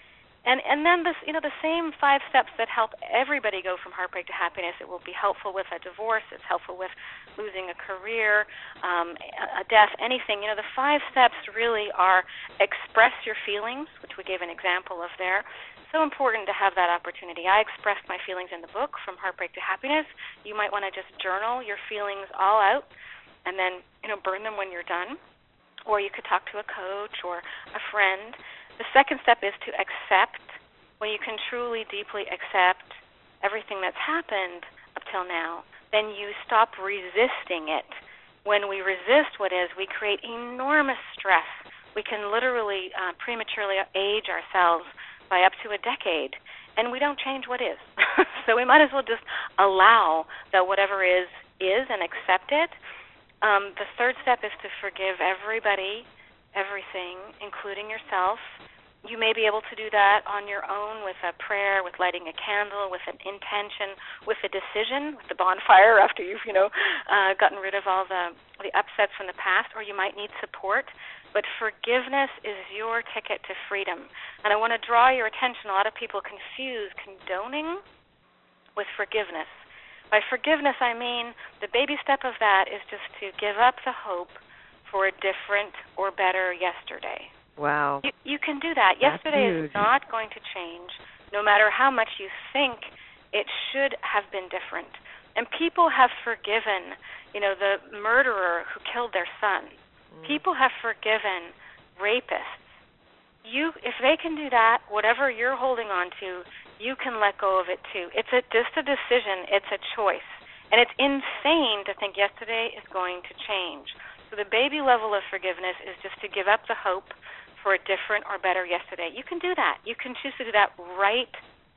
And then this, the same 5 steps that help everybody go from heartbreak to happiness. It will be helpful with a divorce. It's helpful with losing a career, a death, anything. The 5 steps really are express your feelings, which we gave an example of there. So important to have that opportunity. I expressed my feelings in the book, From Heartbreak to Happiness. You might want to just journal your feelings all out and then, burn them when you're done. Or you could talk to a coach or a friend. The second step is to accept. When you can truly, deeply accept everything that's happened up till now, then you stop resisting it. When we resist what is, we create enormous stress. We can literally prematurely age ourselves by up to a decade, and we don't change what is. So we might as well just allow that whatever is and accept it. The third step is to forgive everybody, everything, including yourself. You may be able to do that on your own with a prayer, with lighting a candle, with an intention, with a decision, with the bonfire after you've, gotten rid of all the upsets from the past, or you might need support. But forgiveness is your ticket to freedom. And I want to draw your attention. A lot of people confuse condoning with forgiveness. By forgiveness, I mean the baby step of that is just to give up the hope for a different or better yesterday. Wow. You can do that. That's Yesterday huge. is not going to change, no matter how much you think it should have been different. And people have forgiven, the murderer who killed their son. People have forgiven rapists. If they can do that, whatever you're holding on to, you can let go of it too. It's just a decision. It's a choice. And it's insane to think yesterday is going to change. So the baby level of forgiveness is just to give up the hope for a different or better yesterday. You can do that. You can choose to do that right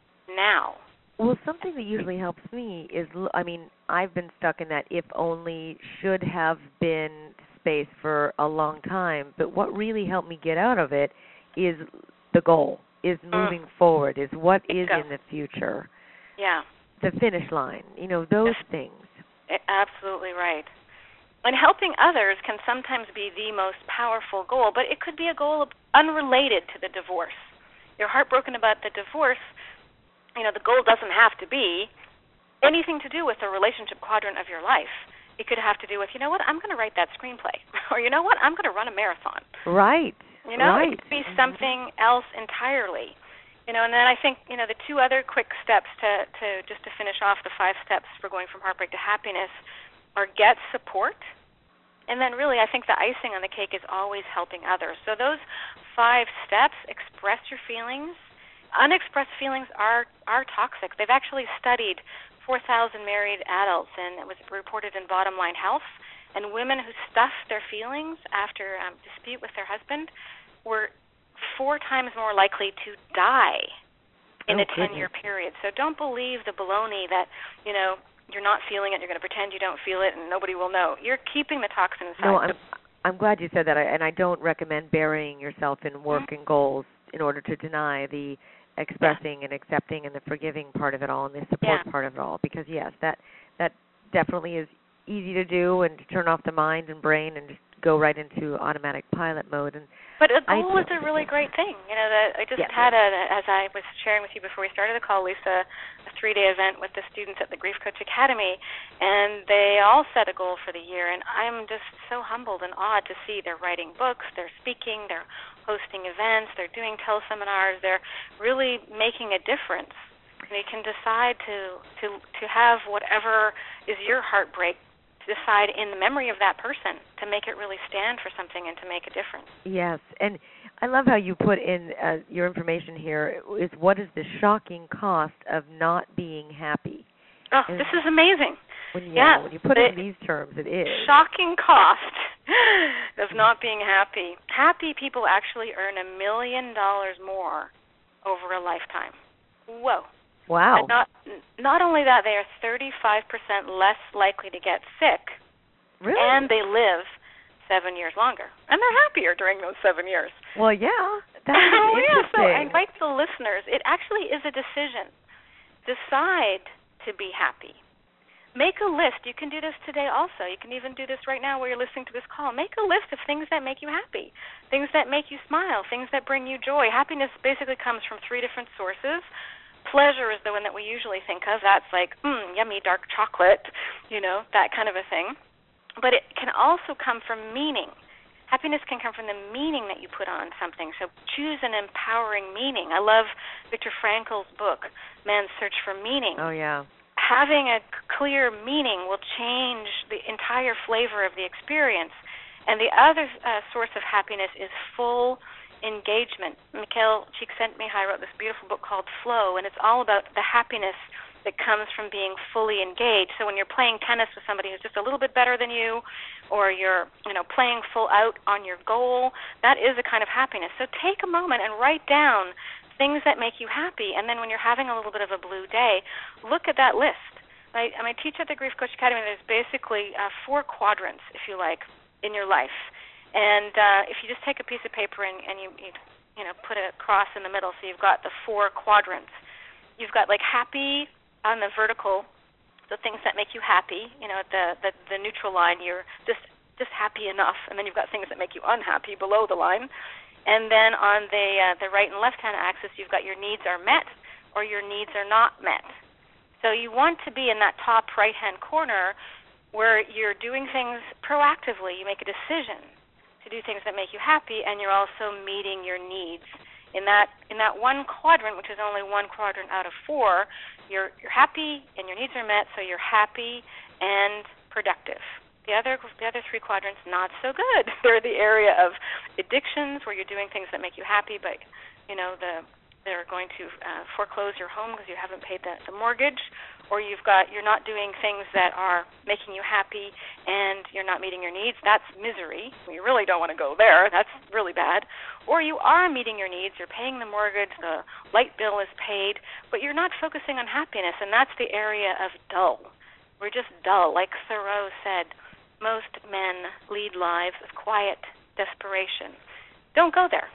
now. Well, something that usually helps me is, I've been stuck in that if only, should have been space for a long time. But what really helped me get out of it is the goal, is moving forward, is what is in the future. Yeah. The finish line, those things. Absolutely right. And helping others can sometimes be the most powerful goal, but it could be a goal unrelated to the divorce. You're heartbroken about the divorce, the goal doesn't have to be anything to do with the relationship quadrant of your life. It could have to do with, I'm going to write that screenplay. Or, I'm going to run a marathon. Right. Right. It could be something else entirely. And then I think, the 2 other quick steps to finish off the 5 steps for going from heartbreak to happiness or get support, and then really I think the icing on the cake is always helping others. So those 5 steps, express your feelings. Unexpressed feelings are toxic. They've actually studied 4,000 married adults, and it was reported in Bottom Line Health, and women who stuffed their feelings after a dispute with their husband were 4 times more likely to die in a 10-year period. So don't believe the baloney that, you're not feeling it, you're going to pretend you don't feel it, and nobody will know. You're keeping the toxin inside. No, I'm glad you said that, and I don't recommend burying yourself in work and goals in order to deny the expressing and accepting and the forgiving part of it all and the support part of it all. Because, yes, that definitely is easy to do and to turn off the mind and brain and just go right into automatic pilot mode. But a goal is a really great thing. I just had as I was sharing with you before we started the call, Lisa, a 3-day event with the students at the Grief Coach Academy, and they all set a goal for the year. And I'm just so humbled and awed to see they're writing books, they're speaking, they're hosting events, they're doing teleseminars, they're really making a difference. And you can decide to have whatever is your heartbreak, decide in the memory of that person to make it really stand for something and to make a difference. Yes, and I love how you put in your information here is what is the shocking cost of not being happy. Oh, and this is amazing. When you put it in these terms, it is. Shocking cost of not being happy. Happy people actually earn $1 million more over a lifetime. Whoa. Wow. And not only that, they are 35% less likely to get sick. Really? And they live 7 years longer. And they're happier during those 7 years. Well, yeah. That's Yeah, so interesting. I invite the listeners. It actually is a decision. Decide to be happy. Make a list. You can do this today also. You can even do this right now while you're listening to this call. Make a list of things that make you happy, things that make you smile, things that bring you joy. Happiness basically comes from 3 different sources. Pleasure is the one that we usually think of. That's like, yummy dark chocolate, that kind of a thing. But it can also come from meaning. Happiness can come from the meaning that you put on something. So choose an empowering meaning. I love Viktor Frankl's book, Man's Search for Meaning. Oh, yeah. Having a clear meaning will change the entire flavor of the experience. And the other source of happiness is full engagement. Mikhail Csikszentmihalyi wrote this beautiful book called Flow, and it's all about the happiness that comes from being fully engaged. So when you're playing tennis with somebody who's just a little bit better than you, or you're playing full out on your goal, that is a kind of happiness. So take a moment and write down things that make you happy, and then when you're having a little bit of a blue day, look at that list. I teach at the Grief Coach Academy. There's basically 4 quadrants, if you like, in your life. And if you just take a piece of paper and you put a cross in the middle, so you've got the 4 quadrants. You've got like happy on the vertical, the things that make you happy. At the neutral line, you're just happy enough, and then you've got things that make you unhappy below the line. And then on the right and left-hand axis, you've got your needs are met or your needs are not met. So you want to be in that top right-hand corner where you're doing things proactively. You make a decision to do things that make you happy, and you're also meeting your needs. In that one quadrant, which is only one quadrant out of 4, you're happy and your needs are met, so you're happy and productive. The other 3 quadrants, not so good. They're the area of addictions, where you're doing things that make you happy, but they're going to foreclose your home because you haven't paid the mortgage, or you're not doing things that are making you happy and you're not meeting your needs. That's misery. We really don't want to go there. That's really bad. Or you are meeting your needs. You're paying the mortgage. The light bill is paid, but you're not focusing on happiness, and that's the area of dull. We're just dull. Like Thoreau said, most men lead lives of quiet desperation. Don't go there.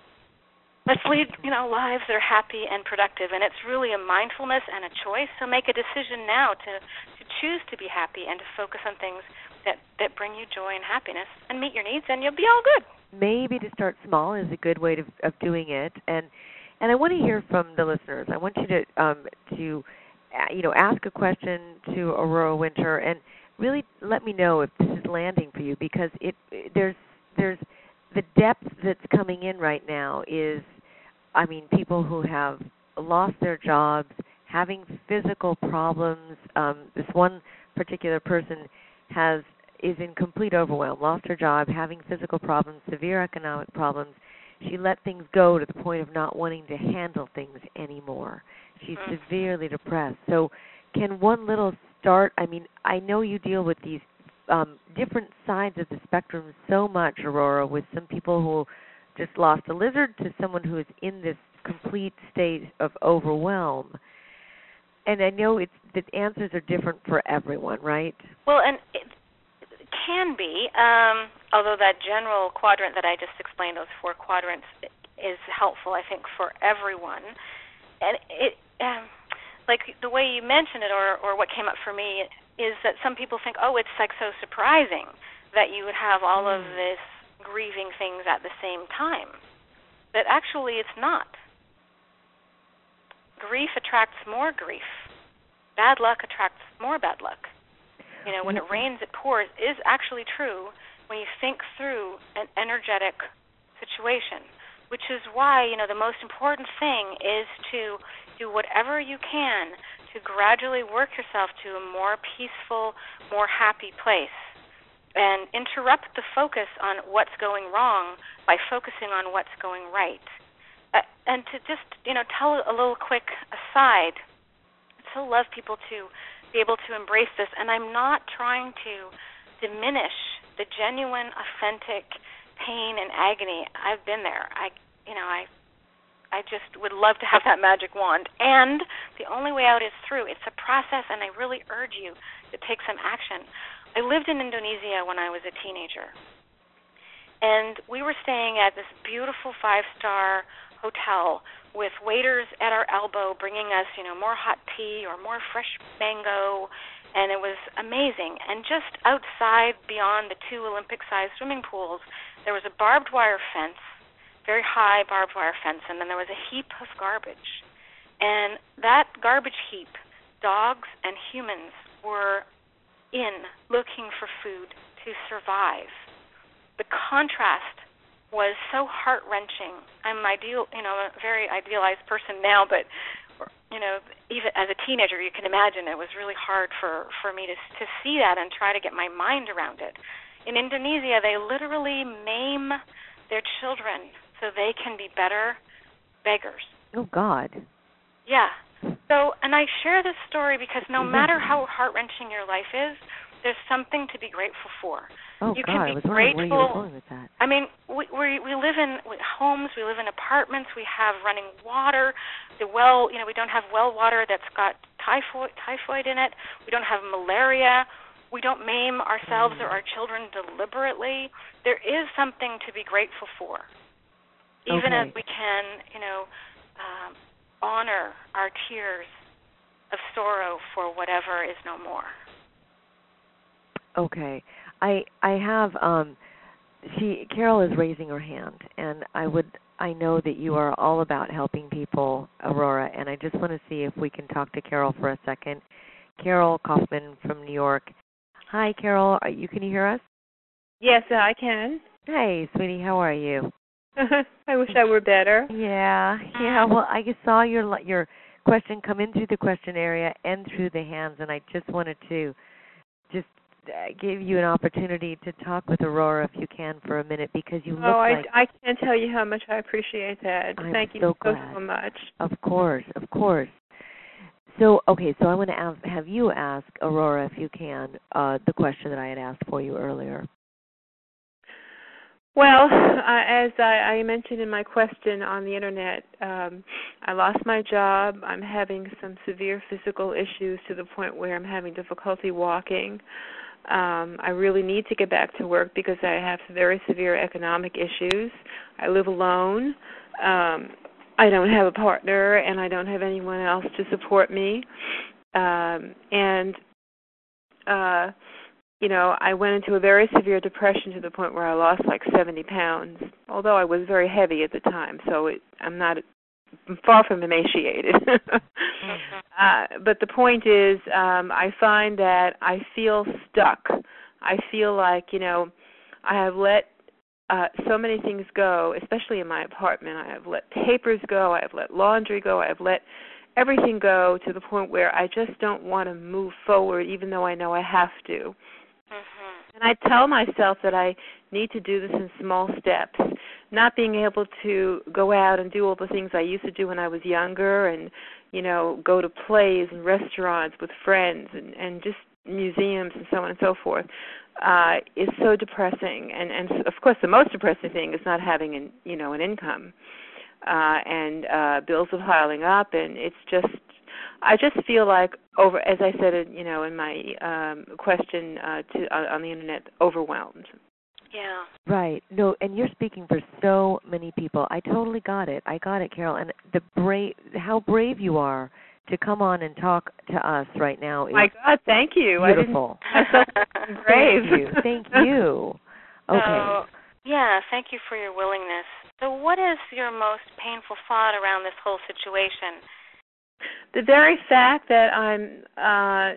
Let's lead, lives that are happy and productive, and it's really a mindfulness and a choice. So make a decision now to choose to be happy and to focus on things that bring you joy and happiness, and meet your needs, and you'll be all good. Maybe to start small is a good way of doing it, and I want to hear from the listeners. I want you to ask a question to Aurora Winter, and really let me know if this is landing for you, because there's the depth that's coming in right now is, people who have lost their jobs, having physical problems. This one particular person is in complete overwhelm, lost her job, having physical problems, severe economic problems. She let things go to the point of not wanting to handle things anymore. She's severely depressed. So can one little start, I know you deal with these different sides of the spectrum so much, Aurora, with some people who just lost a lizard to someone who is in this complete state of overwhelm. And I know the answers are different for everyone, right? Well, and it can be, although that general quadrant that I just explained, those 4 quadrants, is helpful, I think, for everyone. And it, like the way you mentioned it, or what came up for me, is that some people think, it's like so surprising that you would have all of this grieving things at the same time. But actually it's not. Grief attracts more grief. Bad luck attracts more bad luck. When it rains, it pours is actually true when you think through an energetic situation, which is why, the most important thing is to do whatever you can to gradually work yourself to a more peaceful, more happy place, and interrupt the focus on what's going wrong by focusing on what's going right. And to just, tell a little quick aside, I so love people to be able to embrace this, and I'm not trying to diminish the genuine, authentic pain and agony. I've been there. I just would love to have that magic wand. And the only way out is through. It's a process, and I really urge you to take some action. I lived in Indonesia when I was a teenager, And we were staying at this beautiful 5-star hotel with waiters at our elbow bringing us, more hot tea or more fresh mango, and it was amazing. And just outside, beyond the 2 Olympic-sized swimming pools, there was a barbed wire fence, very high barbed wire fence, and then there was a heap of garbage. And that garbage heap, dogs and humans were in looking for food to survive. The contrast was so heart-wrenching. I'm a very idealized person now, but even as a teenager, you can imagine it was really hard for me to see that and try to get my mind around it. In Indonesia, they literally maim their children so they can be better beggars. Oh, God. Yeah. So, and I share this story because no matter how heart-wrenching your life is, there's something to be grateful for. Oh, you God, can be I was wondering where you were going with that. I mean, we live in homes, we live in apartments, we have running water. We don't have well water that's got typhoid in it. We don't have malaria. We don't maim ourselves or our children deliberately. There is something to be grateful for, even as we can, honor our tears of sorrow for whatever is no more. Okay. I have Carol is raising her hand, and I know that you are all about helping people, Aurora, and I just want to see if we can talk to Carol for a second. Carol Kaufman from New York. Hi, Carol. Can you hear us? Yes, I can. Hey, sweetie, how are you? I wish I were better. Yeah. Well, I just saw your question come in through the question area and through the hands, and I just wanted to give you an opportunity to talk with Aurora if you can for a minute, because you look like... I can't tell you how much I appreciate that. Thank you so much. Of course. So I want to have you ask Aurora, if you can, the question that I had asked for you earlier. Well, as I mentioned in my question on the Internet, I lost my job. I'm having some severe physical issues to the point where I'm having difficulty walking. I really need to get back to work because I have very severe economic issues. I live alone. I don't have a partner, and I don't have anyone else to support me. I went into a very severe depression to the point where I lost like 70 pounds, although I was very heavy at the time, so I'm far from emaciated. But the point is, I find that I feel stuck. I feel like, I have let so many things go, especially in my apartment. I have let papers go. I have let laundry go. I have let everything go to the point where I just don't want to move forward, even though I know I have to. And I tell myself that I need to do this in small steps, not being able to go out and do all the things I used to do when I was younger and, go to plays and restaurants with friends and just museums and so on and so forth, is so depressing. And of course, the most depressing thing is not having an income. And bills are piling up, and I just feel like as I said, in my question on the Internet, overwhelmed. Yeah. Right. No, and you're speaking for so many people. I totally got it. Carol. And how brave you are to come on and talk to us right now. My God, thank you. Beautiful. I'm so brave. Thank you. Okay. Yeah, thank you for your willingness. So what is your most painful thought around this whole situation? The very fact that I'm,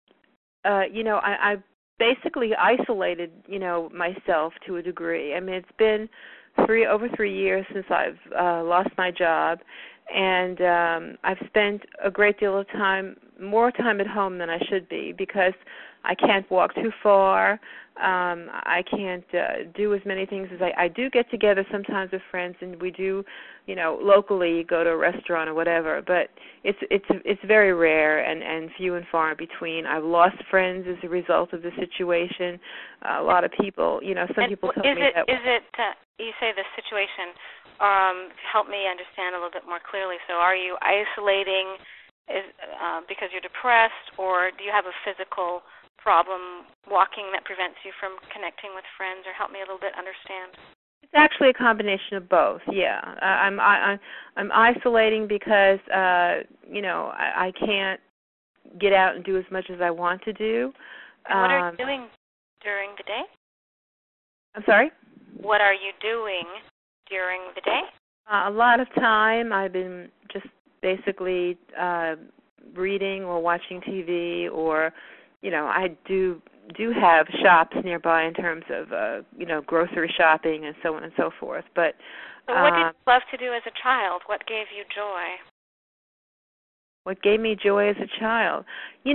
I basically isolated, myself to a degree. I mean, it's been over 3 years since I've lost my job, and I've spent a great deal of more time at home than I should be, because I can't walk too far. I can't do as many things as I do. Get together sometimes with friends, and we do, locally go to a restaurant or whatever. But it's very rare and few and far in between. I've lost friends as a result of the situation. A lot of people, some people tell me that. You say the situation? To help me understand a little bit more clearly. So, are you isolating because you're depressed, or do you have a physical problem walking that prevents you from connecting with friends? Or help me a little bit understand. actually a combination of both. Yeah, I'm isolating because I can't get out and do as much as I want to do. And what are you doing during the day? I'm sorry? What are you doing during the day? A lot of time I've been just basically reading or watching TV, or I do have shops nearby in terms of grocery shopping and so on and so forth. But what did you love to do as a child? What gave you joy? What gave me joy as a child?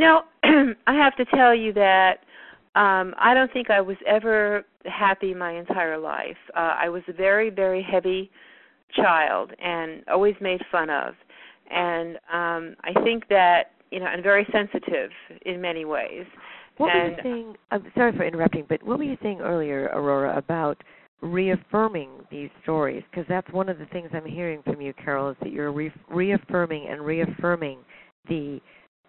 I have to tell you that I don't think I was ever happy my entire life. I was a very, very heavy child and always made fun of. And I think that, I'm very sensitive in many ways. What were you saying? I'm sorry for interrupting, but what were you saying earlier, Aurora, about reaffirming these stories? Because that's one of the things I'm hearing from you, Carol, is that you're reaffirming and reaffirming the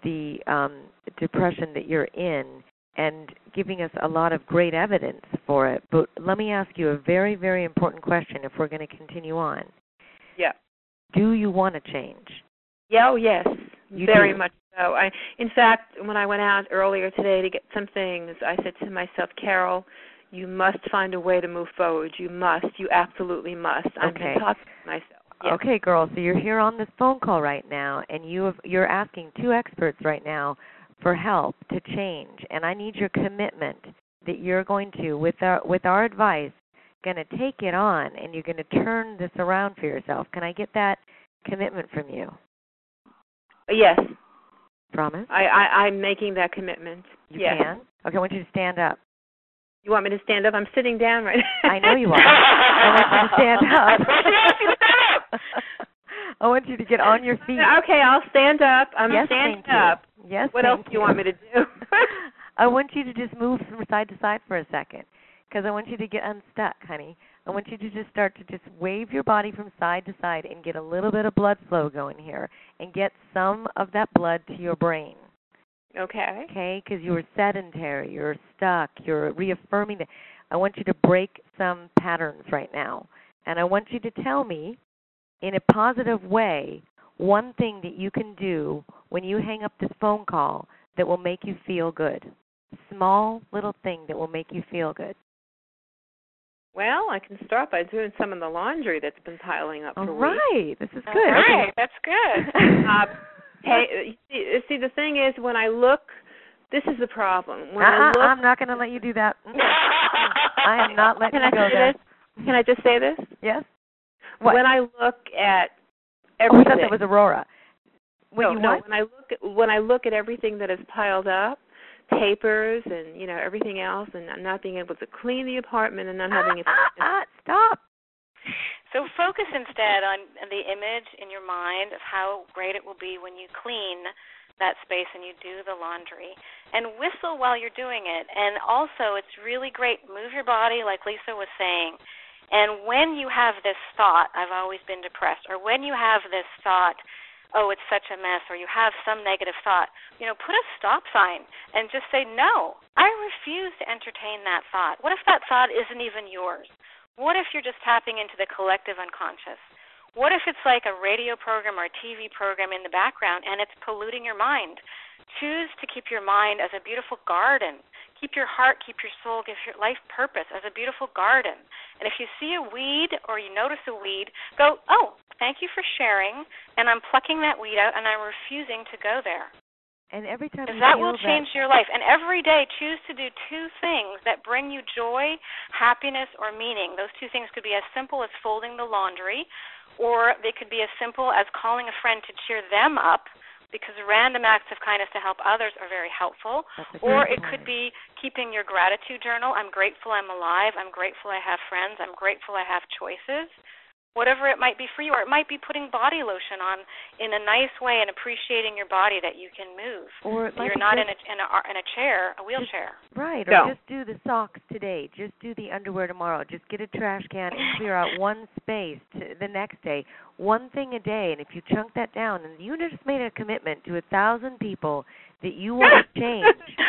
depression that you're in and giving us a lot of great evidence for it. But let me ask you a very, very important question if we're going to continue on. Yeah. Do you want to change? Yeah, oh, yes. You very do. much so. In fact, when I went out earlier today to get some things, I said to myself, Carol, you must find a way to move forward. You must. You absolutely must. I'm talking to myself. Yes. Okay, girl, so you're here on this phone call right now, and you're asking two experts right now for help to change, and I need your commitment that you're going to, with our advice, going to take it on, and you're going to turn this around for yourself. Can I get that commitment from you? Yes. Promise? I'm making that commitment. You can? Okay, I want you to stand up. You want me to stand up? I'm sitting down right now. I know you are. I want you to stand up. I want you to get on your feet. Okay, I'll stand up. I'm yes, standing up. Yes, what else do you want me to do? I want you to just move from side to side for a second, because I want you to get unstuck, honey. I want you to just start to just wave your body from side to side and get a little bit of blood flow going here and get some of that blood to your brain. Okay. Okay, because you were sedentary, you're stuck, you're reaffirming that. I want you to break some patterns right now. And I want you to tell me in a positive way one thing that you can do when you hang up this phone call that will make you feel good. Small little thing that will make you feel good. Well, I can start by doing some of the laundry that's been piling up for weeks. All right. This is good. All right. That's good. Hey, see, the thing is, when I look, this is the problem. When I'm not going to let you do that. I am not letting you go there. Can I just say this? Yes. What? When I look at everything. I thought that was Aurora. When I look at everything that is piled up, papers and everything else, and not being able to clean the apartment and not having it. Stop. So focus instead on the image in your mind of how great it will be when you clean that space and you do the laundry. And whistle while you're doing it. And also, it's really great. Move your body, like Lisa was saying. And when you have this thought, I've always been depressed, or when you have this thought, oh, it's such a mess, or you have some negative thought, put a stop sign and just say, no, I refuse to entertain that thought. What if that thought isn't even yours? What if you're just tapping into the collective unconscious? What if it's like a radio program or a TV program in the background and it's polluting your mind? Choose to keep your mind as a beautiful garden. Keep your heart, keep your soul, give your life purpose as a beautiful garden. And if you see a weed or you notice a weed, go, oh, thank you for sharing, and I'm plucking that weed out and I'm refusing to go there. And every time that will change your life. And every day, choose to do two things that bring you joy, happiness, or meaning. Those two things could be as simple as folding the laundry, or they could be as simple as calling a friend to cheer them up, because random acts of kindness to help others are very helpful. Or it could be keeping your gratitude journal. I'm grateful I'm alive. I'm grateful I have friends. I'm grateful I have choices. Whatever it might be for you, or it might be putting body lotion on in a nice way and appreciating your body that you can move. Or you're not in a chair, a wheelchair. Right. Or just do the socks today. Just do the underwear tomorrow. Just get a trash can and clear out one space the next day. One thing a day. And if you chunk that down, and you just made a commitment to 1,000 people that you want to change.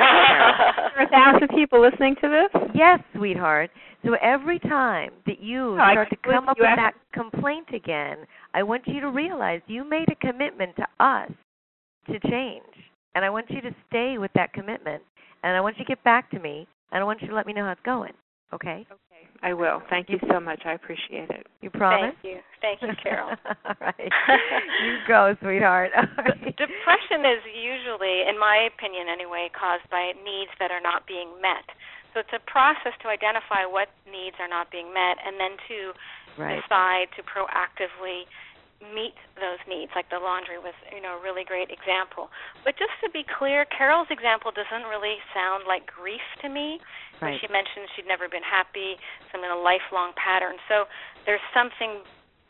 There are 1,000 people listening to this? Yes, sweetheart. So every time that you start to come up with that complaint again, I want you to realize you made a commitment to us to change. And I want you to stay with that commitment. And I want you to get back to me, and I want you to let me know how it's going. Okay? Okay. I will. Thank you so much. I appreciate it. You promise? Thank you, Carol. All right. You go, sweetheart. Right. Depression is usually, in my opinion anyway, caused by needs that are not being met. So it's a process to identify what needs are not being met and then to decide to proactively meet those needs. Like the laundry was, a really great example. But just to be clear, Carol's example doesn't really sound like grief to me. Right. She mentioned she'd never been happy, some in a lifelong pattern. So there's something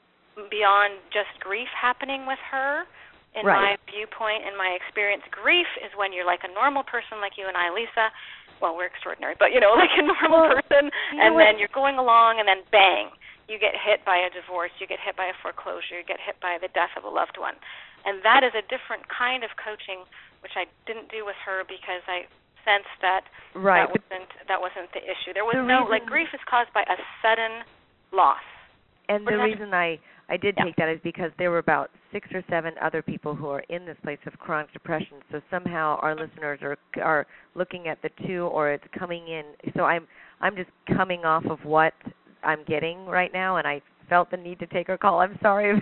beyond just grief happening with her. In my viewpoint, in my experience, grief is when you're like a normal person like you and I, Lisa. Well, we're extraordinary, but, like a normal person, and then you're going along, and then bang, you get hit by a divorce, you get hit by a foreclosure, you get hit by the death of a loved one. And that is a different kind of coaching, which I didn't do with her because I sensed that that wasn't the issue. There was grief is caused by a sudden loss. And the reason I did take that is because there were about 6 or 7 other people who are in this place of chronic depression. So somehow our listeners are looking at the two, or it's coming in. So I'm just coming off of what I'm getting right now, and I felt the need to take her call. I'm sorry.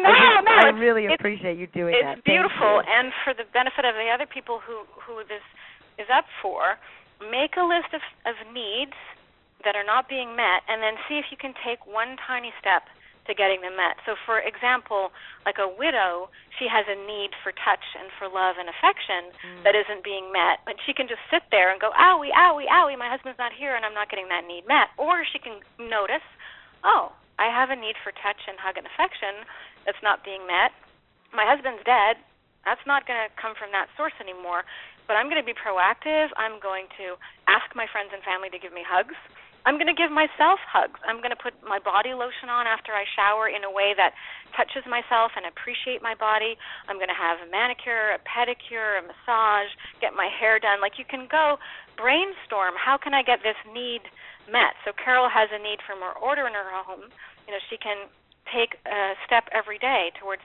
I really appreciate you doing that. It's beautiful, and for the benefit of the other people who this is up for, make a list of needs that are not being met, and then see if you can take one tiny step to getting them met. So, for example, like a widow, she has a need for touch and for love and affection that isn't being met, but she can just sit there and go, owie, owie, owie, my husband's not here and I'm not getting that need met. Or she can notice, oh, I have a need for touch and hug and affection that's not being met. My husband's dead. That's not going to come from that source anymore, but I'm going to be proactive. I'm going to ask my friends and family to give me hugs. I'm going to give myself hugs. I'm going to put my body lotion on after I shower in a way that touches myself and appreciate my body. I'm going to have a manicure, a pedicure, a massage, get my hair done. Like, you can go brainstorm, how can I get this need met? So Carol has a need for more order in her home. She can take a step every day towards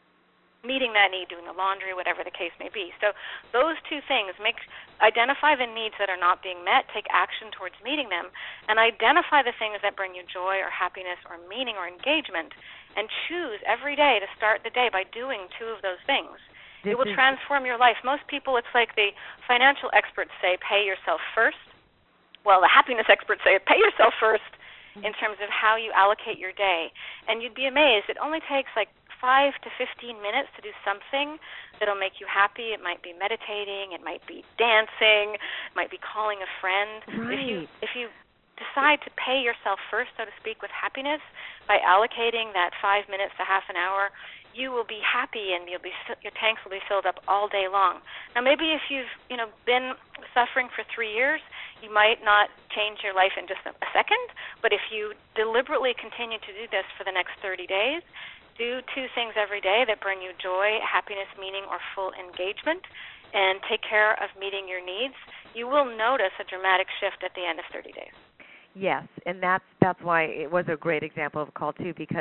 meeting that need, doing the laundry, whatever the case may be. So those two things, identify the needs that are not being met, take action towards meeting them, and identify the things that bring you joy or happiness or meaning or engagement, and choose every day to start the day by doing 2 of those things. It will transform your life. Most people, it's like the financial experts say, pay yourself first. Well, the happiness experts say, pay yourself first in terms of how you allocate your day. And you'd be amazed. It only takes like 5 to 15 minutes to do something that'll make you happy. It might be meditating, it might be dancing, it might be calling a friend. Right. If you decide to pay yourself first, so to speak, with happiness by allocating that 5 minutes to half an hour, you will be happy and your tanks will be filled up all day long. Now, maybe if you've been suffering for 3 years, you might not change your life in just a second, but if you deliberately continue to do this for the next 30 days, do 2 things every day that bring you joy, happiness, meaning, or full engagement, and take care of meeting your needs, you will notice a dramatic shift at the end of 30 days. Yes, and that's why it was a great example of a call, too, because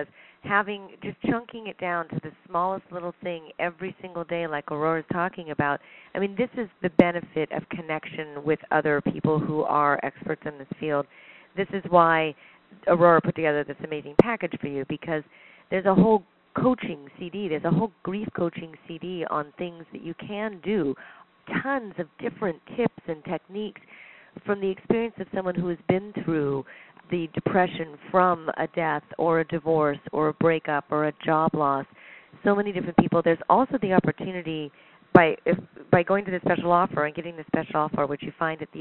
just chunking it down to the smallest little thing every single day, like Aurora's talking about, I mean, this is the benefit of connection with other people who are experts in this field. This is why Aurora put together this amazing package for you, because there's a whole coaching CD. There's a whole grief coaching CD on things that you can do, tons of different tips and techniques from the experience of someone who has been through the depression from a death or a divorce or a breakup or a job loss. So many different people. There's also the opportunity by going to the special offer and getting the special offer, which you find at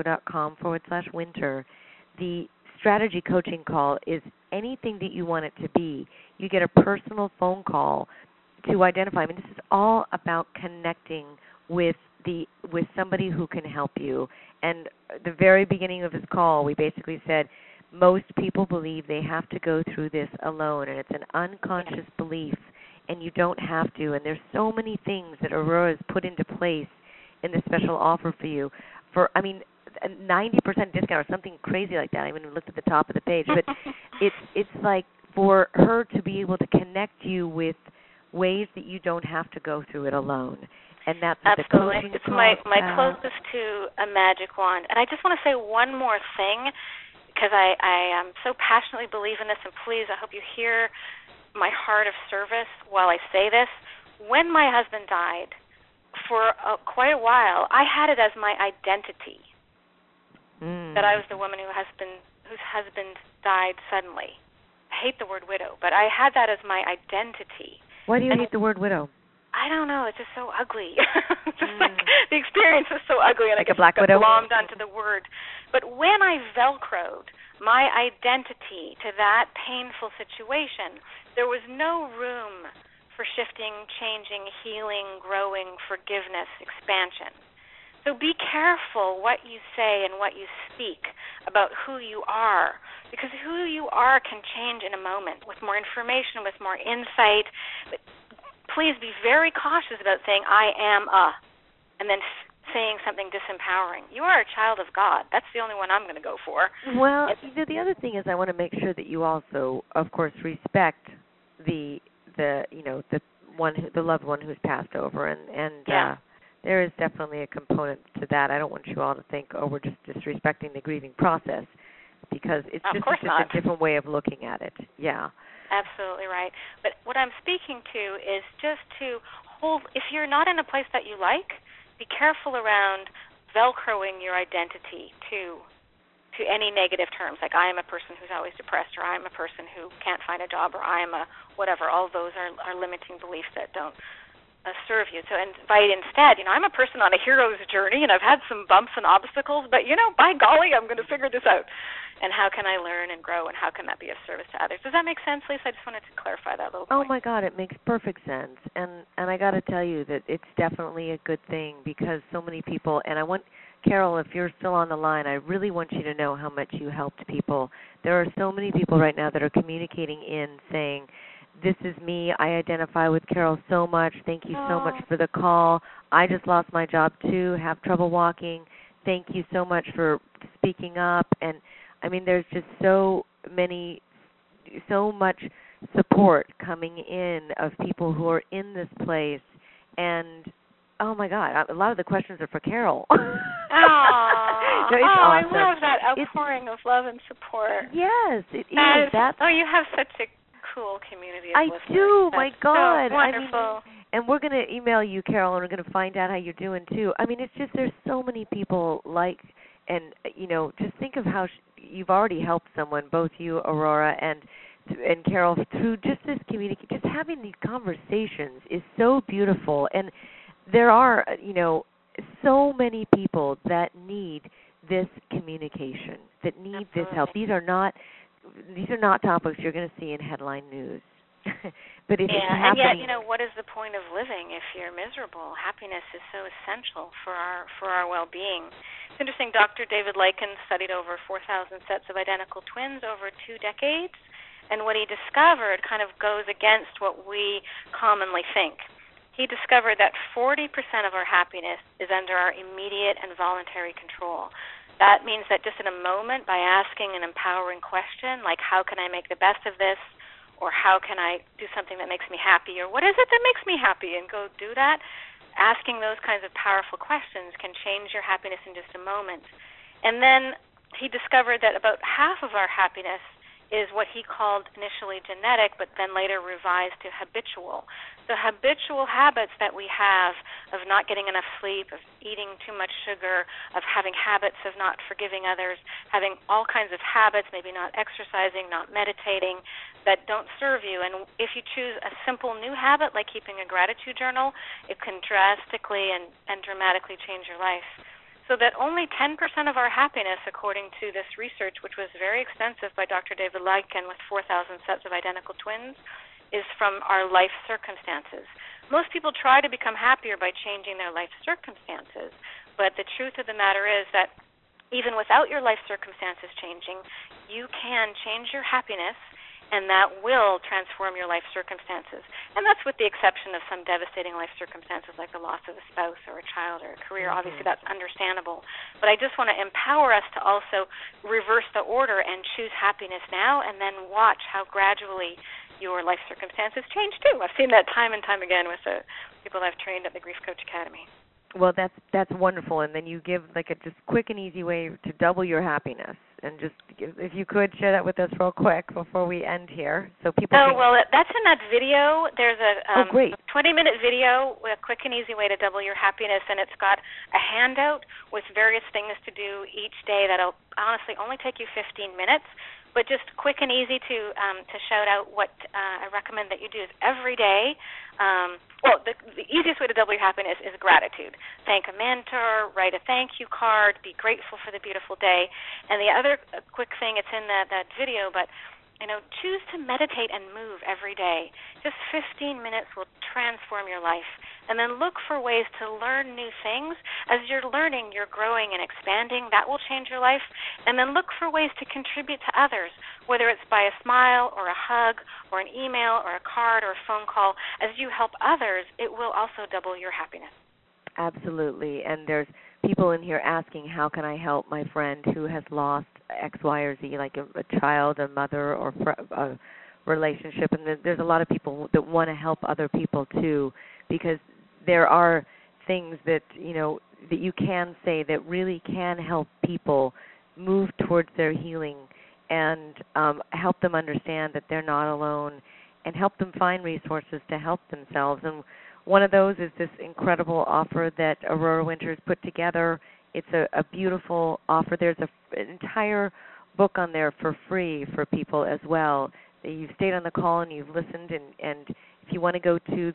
theawareshow.com/winter. The strategy coaching call is anything that you want it to be. You get a personal phone call to identify. I mean, this is all about connecting with somebody who can help you. And the very beginning of this call, we basically said most people believe they have to go through this alone, and it's an unconscious belief, and you don't have to. And there's so many things that Aurora has put into place in the special offer for you for, I mean, a 90% discount or something crazy like that. I even looked at the top of the page. But it's like for her to be able to connect you with ways that you don't have to go through it alone. And that's absolutely. The coaching it's my closest to a magic wand. And I just want to say one more thing, because I so passionately believe in this, and please, I hope you hear my heart of service while I say this. When my husband died, for quite a while, I had it as my identity that I was the woman whose husband died suddenly. I hate the word widow, but I had that as my identity. Why do you hate the word widow? I don't know. It's just so ugly. Like the experience is so ugly, and like I a black widow? glommed onto the word. But when I Velcroed my identity to that painful situation, there was no room for shifting, changing, healing, growing, forgiveness, expansion. So be careful what you say and what you speak about who you are, because who you are can change in a moment with more information, with more insight. But please be very cautious about saying, I am and then saying something disempowering. You are a child of God. That's the only one I'm going to go for. Well, the other thing is I want to make sure that you also, of course, respect the loved one who's passed over, and there is definitely a component to that. I don't want you all to think, we're just disrespecting the grieving process, because it's just a different way of looking at it. Yeah. Absolutely right. But what I'm speaking to is just to hold, if you're not in a place that you like, be careful around Velcroing your identity to any negative terms, like I am a person who's always depressed, or I am a person who can't find a job, or I am a whatever. All of those are limiting beliefs that don't serve you. So invite instead, I'm a person on a hero's journey, and I've had some bumps and obstacles, but, by golly, I'm going to figure this out. And how can I learn and grow, and how can that be of service to others? Does that make sense, Lisa? I just wanted to clarify that a little bit. Oh, my God, it makes perfect sense. And I got to tell you that it's definitely a good thing, because so many people, and I want, Carol, if you're still on the line, I really want you to know how much you helped people. There are so many people right now that are communicating in saying, this is me. I identify with Carol so much. Thank you so much for the call. I just lost my job, too, have trouble walking. Thank you so much for speaking up. And, I mean, there's just so much support coming in of people who are in this place. And, oh, my God, a lot of the questions are for Carol. Aww. It's awesome. I love that outpouring of love and support. Yes, it is. You have such a cool community of listeners. I do. That's my God. so wonderful. I mean, and we're going to email you, Carol, and we're going to find out how you're doing, too. I mean, it's just there's so many people and, just think of how you've already helped someone, both you, Aurora, and Carol, through just this community. Just having these conversations is so beautiful. And there are, so many people that need this communication, that need this help. These are not topics you're going to see in headline news. But if it's happening, and yet, what is the point of living if you're miserable? Happiness is so essential for our well-being. It's interesting. Dr. David Lycan studied over 4,000 sets of identical twins over 2 decades, and what he discovered kind of goes against what we commonly think. He discovered that 40% of our happiness is under our immediate and voluntary control. That means that just in a moment, by asking an empowering question, like how can I make the best of this, or how can I do something that makes me happy, or what is it that makes me happy, and go do that, asking those kinds of powerful questions can change your happiness in just a moment. And then he discovered that about half of our happiness is what he called initially genetic, but then later revised to habitual. So habitual habits that we have of not getting enough sleep, of eating too much sugar, of having habits of not forgiving others, having all kinds of habits, maybe not exercising, not meditating, that don't serve you. And if you choose a simple new habit like keeping a gratitude journal, it can drastically and dramatically change your life. So that only 10% of our happiness, according to this research, which was very extensive by Dr. David Lycan with 4,000 sets of identical twins, is from our life circumstances. Most people try to become happier by changing their life circumstances, but the truth of the matter is that even without your life circumstances changing, you can change your happiness and that will transform your life circumstances. And that's with the exception of some devastating life circumstances like the loss of a spouse or a child or a career. Obviously, that's understandable. But I just want to empower us to also reverse the order and choose happiness now, and then watch how gradually your life circumstances change too. I've seen that time and time again with the people I've trained at the Grief Coach Academy. Well, that's wonderful, and then you give like a just quick and easy way to double your happiness. And just if you could share that with us real quick before we end here, so people. Oh, well, that's in that video. There's a 20-minute video with a quick and easy way to double your happiness, and it's got a handout with various things to do each day that'll honestly only take you 15 minutes. But just quick and easy to shout out what I recommend that you do is every day. The easiest way to double your happiness is gratitude. Thank a mentor, write a thank you card, be grateful for the beautiful day. And the other quick thing, it's in that video, but choose to meditate and move every day. Just 15 minutes will transform your life. And then look for ways to learn new things. As you're learning, you're growing and expanding. That will change your life. And then look for ways to contribute to others, whether it's by a smile or a hug or an email or a card or a phone call. As you help others, it will also double your happiness. Absolutely. And there's people in here asking, how can I help my friend who has lost X, Y, or Z, like a child, a mother, or a relationship. And there's a lot of people that want to help other people too, because there are things that that you can say that really can help people move towards their healing, and help them understand that they're not alone, and help them find resources to help themselves. And one of those is this incredible offer that Aurora Winters put together. It's a beautiful offer. There's an entire book on there for free for people as well. You've stayed on the call and you've listened, and if you want to go to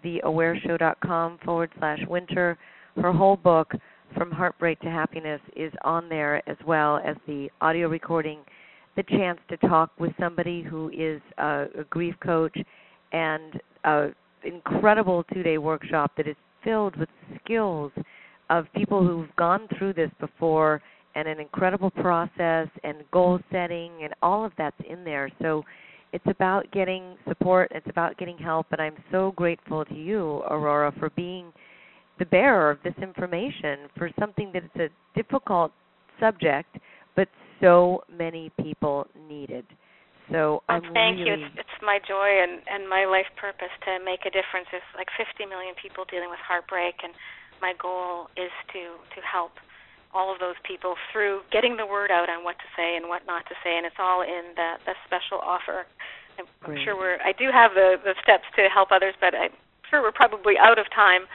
theawareshow.com/winter, her whole book, From Heartbreak to Happiness, is on there, as well as the audio recording, the chance to talk with somebody who is a grief coach, and an incredible 2-day workshop that is filled with skills of people who've gone through this before, and an incredible process and goal setting, and all of that's in there. So it's about getting support, it's about getting help, and I'm so grateful to you, Aurora, for being the bearer of this information for something that is a difficult subject, but so many people need it. So thank you. It's my joy and my life purpose to make a difference. There's like 50 million people dealing with heartbreak, and my goal is to help all of those people through getting the word out on what to say and what not to say, and it's all in the special offer. I'm sure I do have the steps to help others, but I'm sure we're probably out of time.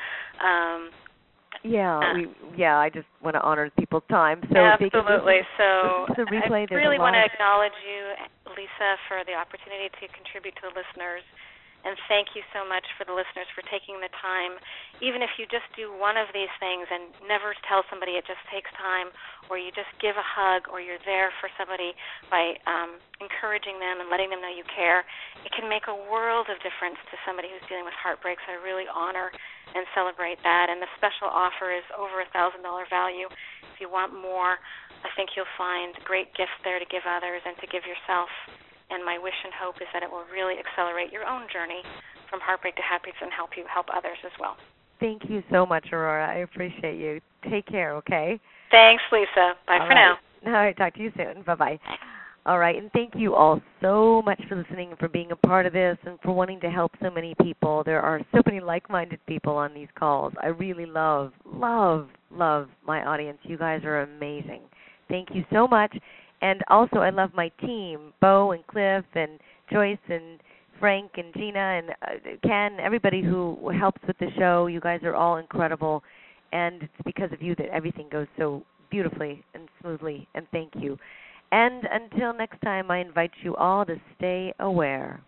I just want to honor people's time. So absolutely. So the replay, I really want to acknowledge you, Lisa, for the opportunity to contribute to the listeners. And thank you so much for the listeners for taking the time. Even if you just do one of these things and never tell somebody it just takes time, or you just give a hug, or you're there for somebody by encouraging them and letting them know you care, it can make a world of difference to somebody who's dealing with heartbreak. So I really honor and celebrate that. And the special offer is over $1,000 value. If you want more, I think you'll find great gifts there to give others and to give yourself. And my wish and hope is that it will really accelerate your own journey from heartbreak to happiness and help you help others as well. Thank you so much, Aurora. I appreciate you. Take care, okay? Thanks, Lisa. Bye for now. All right, talk to you soon. Bye-bye. All right, and thank you all so much for listening and for being a part of this and for wanting to help so many people. There are so many like-minded people on these calls. I really love my audience. You guys are amazing. Thank you so much. And also, I love my team, Bo and Cliff and Joyce and Frank and Gina and Ken, everybody who helps with the show. You guys are all incredible, and it's because of you that everything goes so beautifully and smoothly, and thank you. And until next time, I invite you all to stay aware.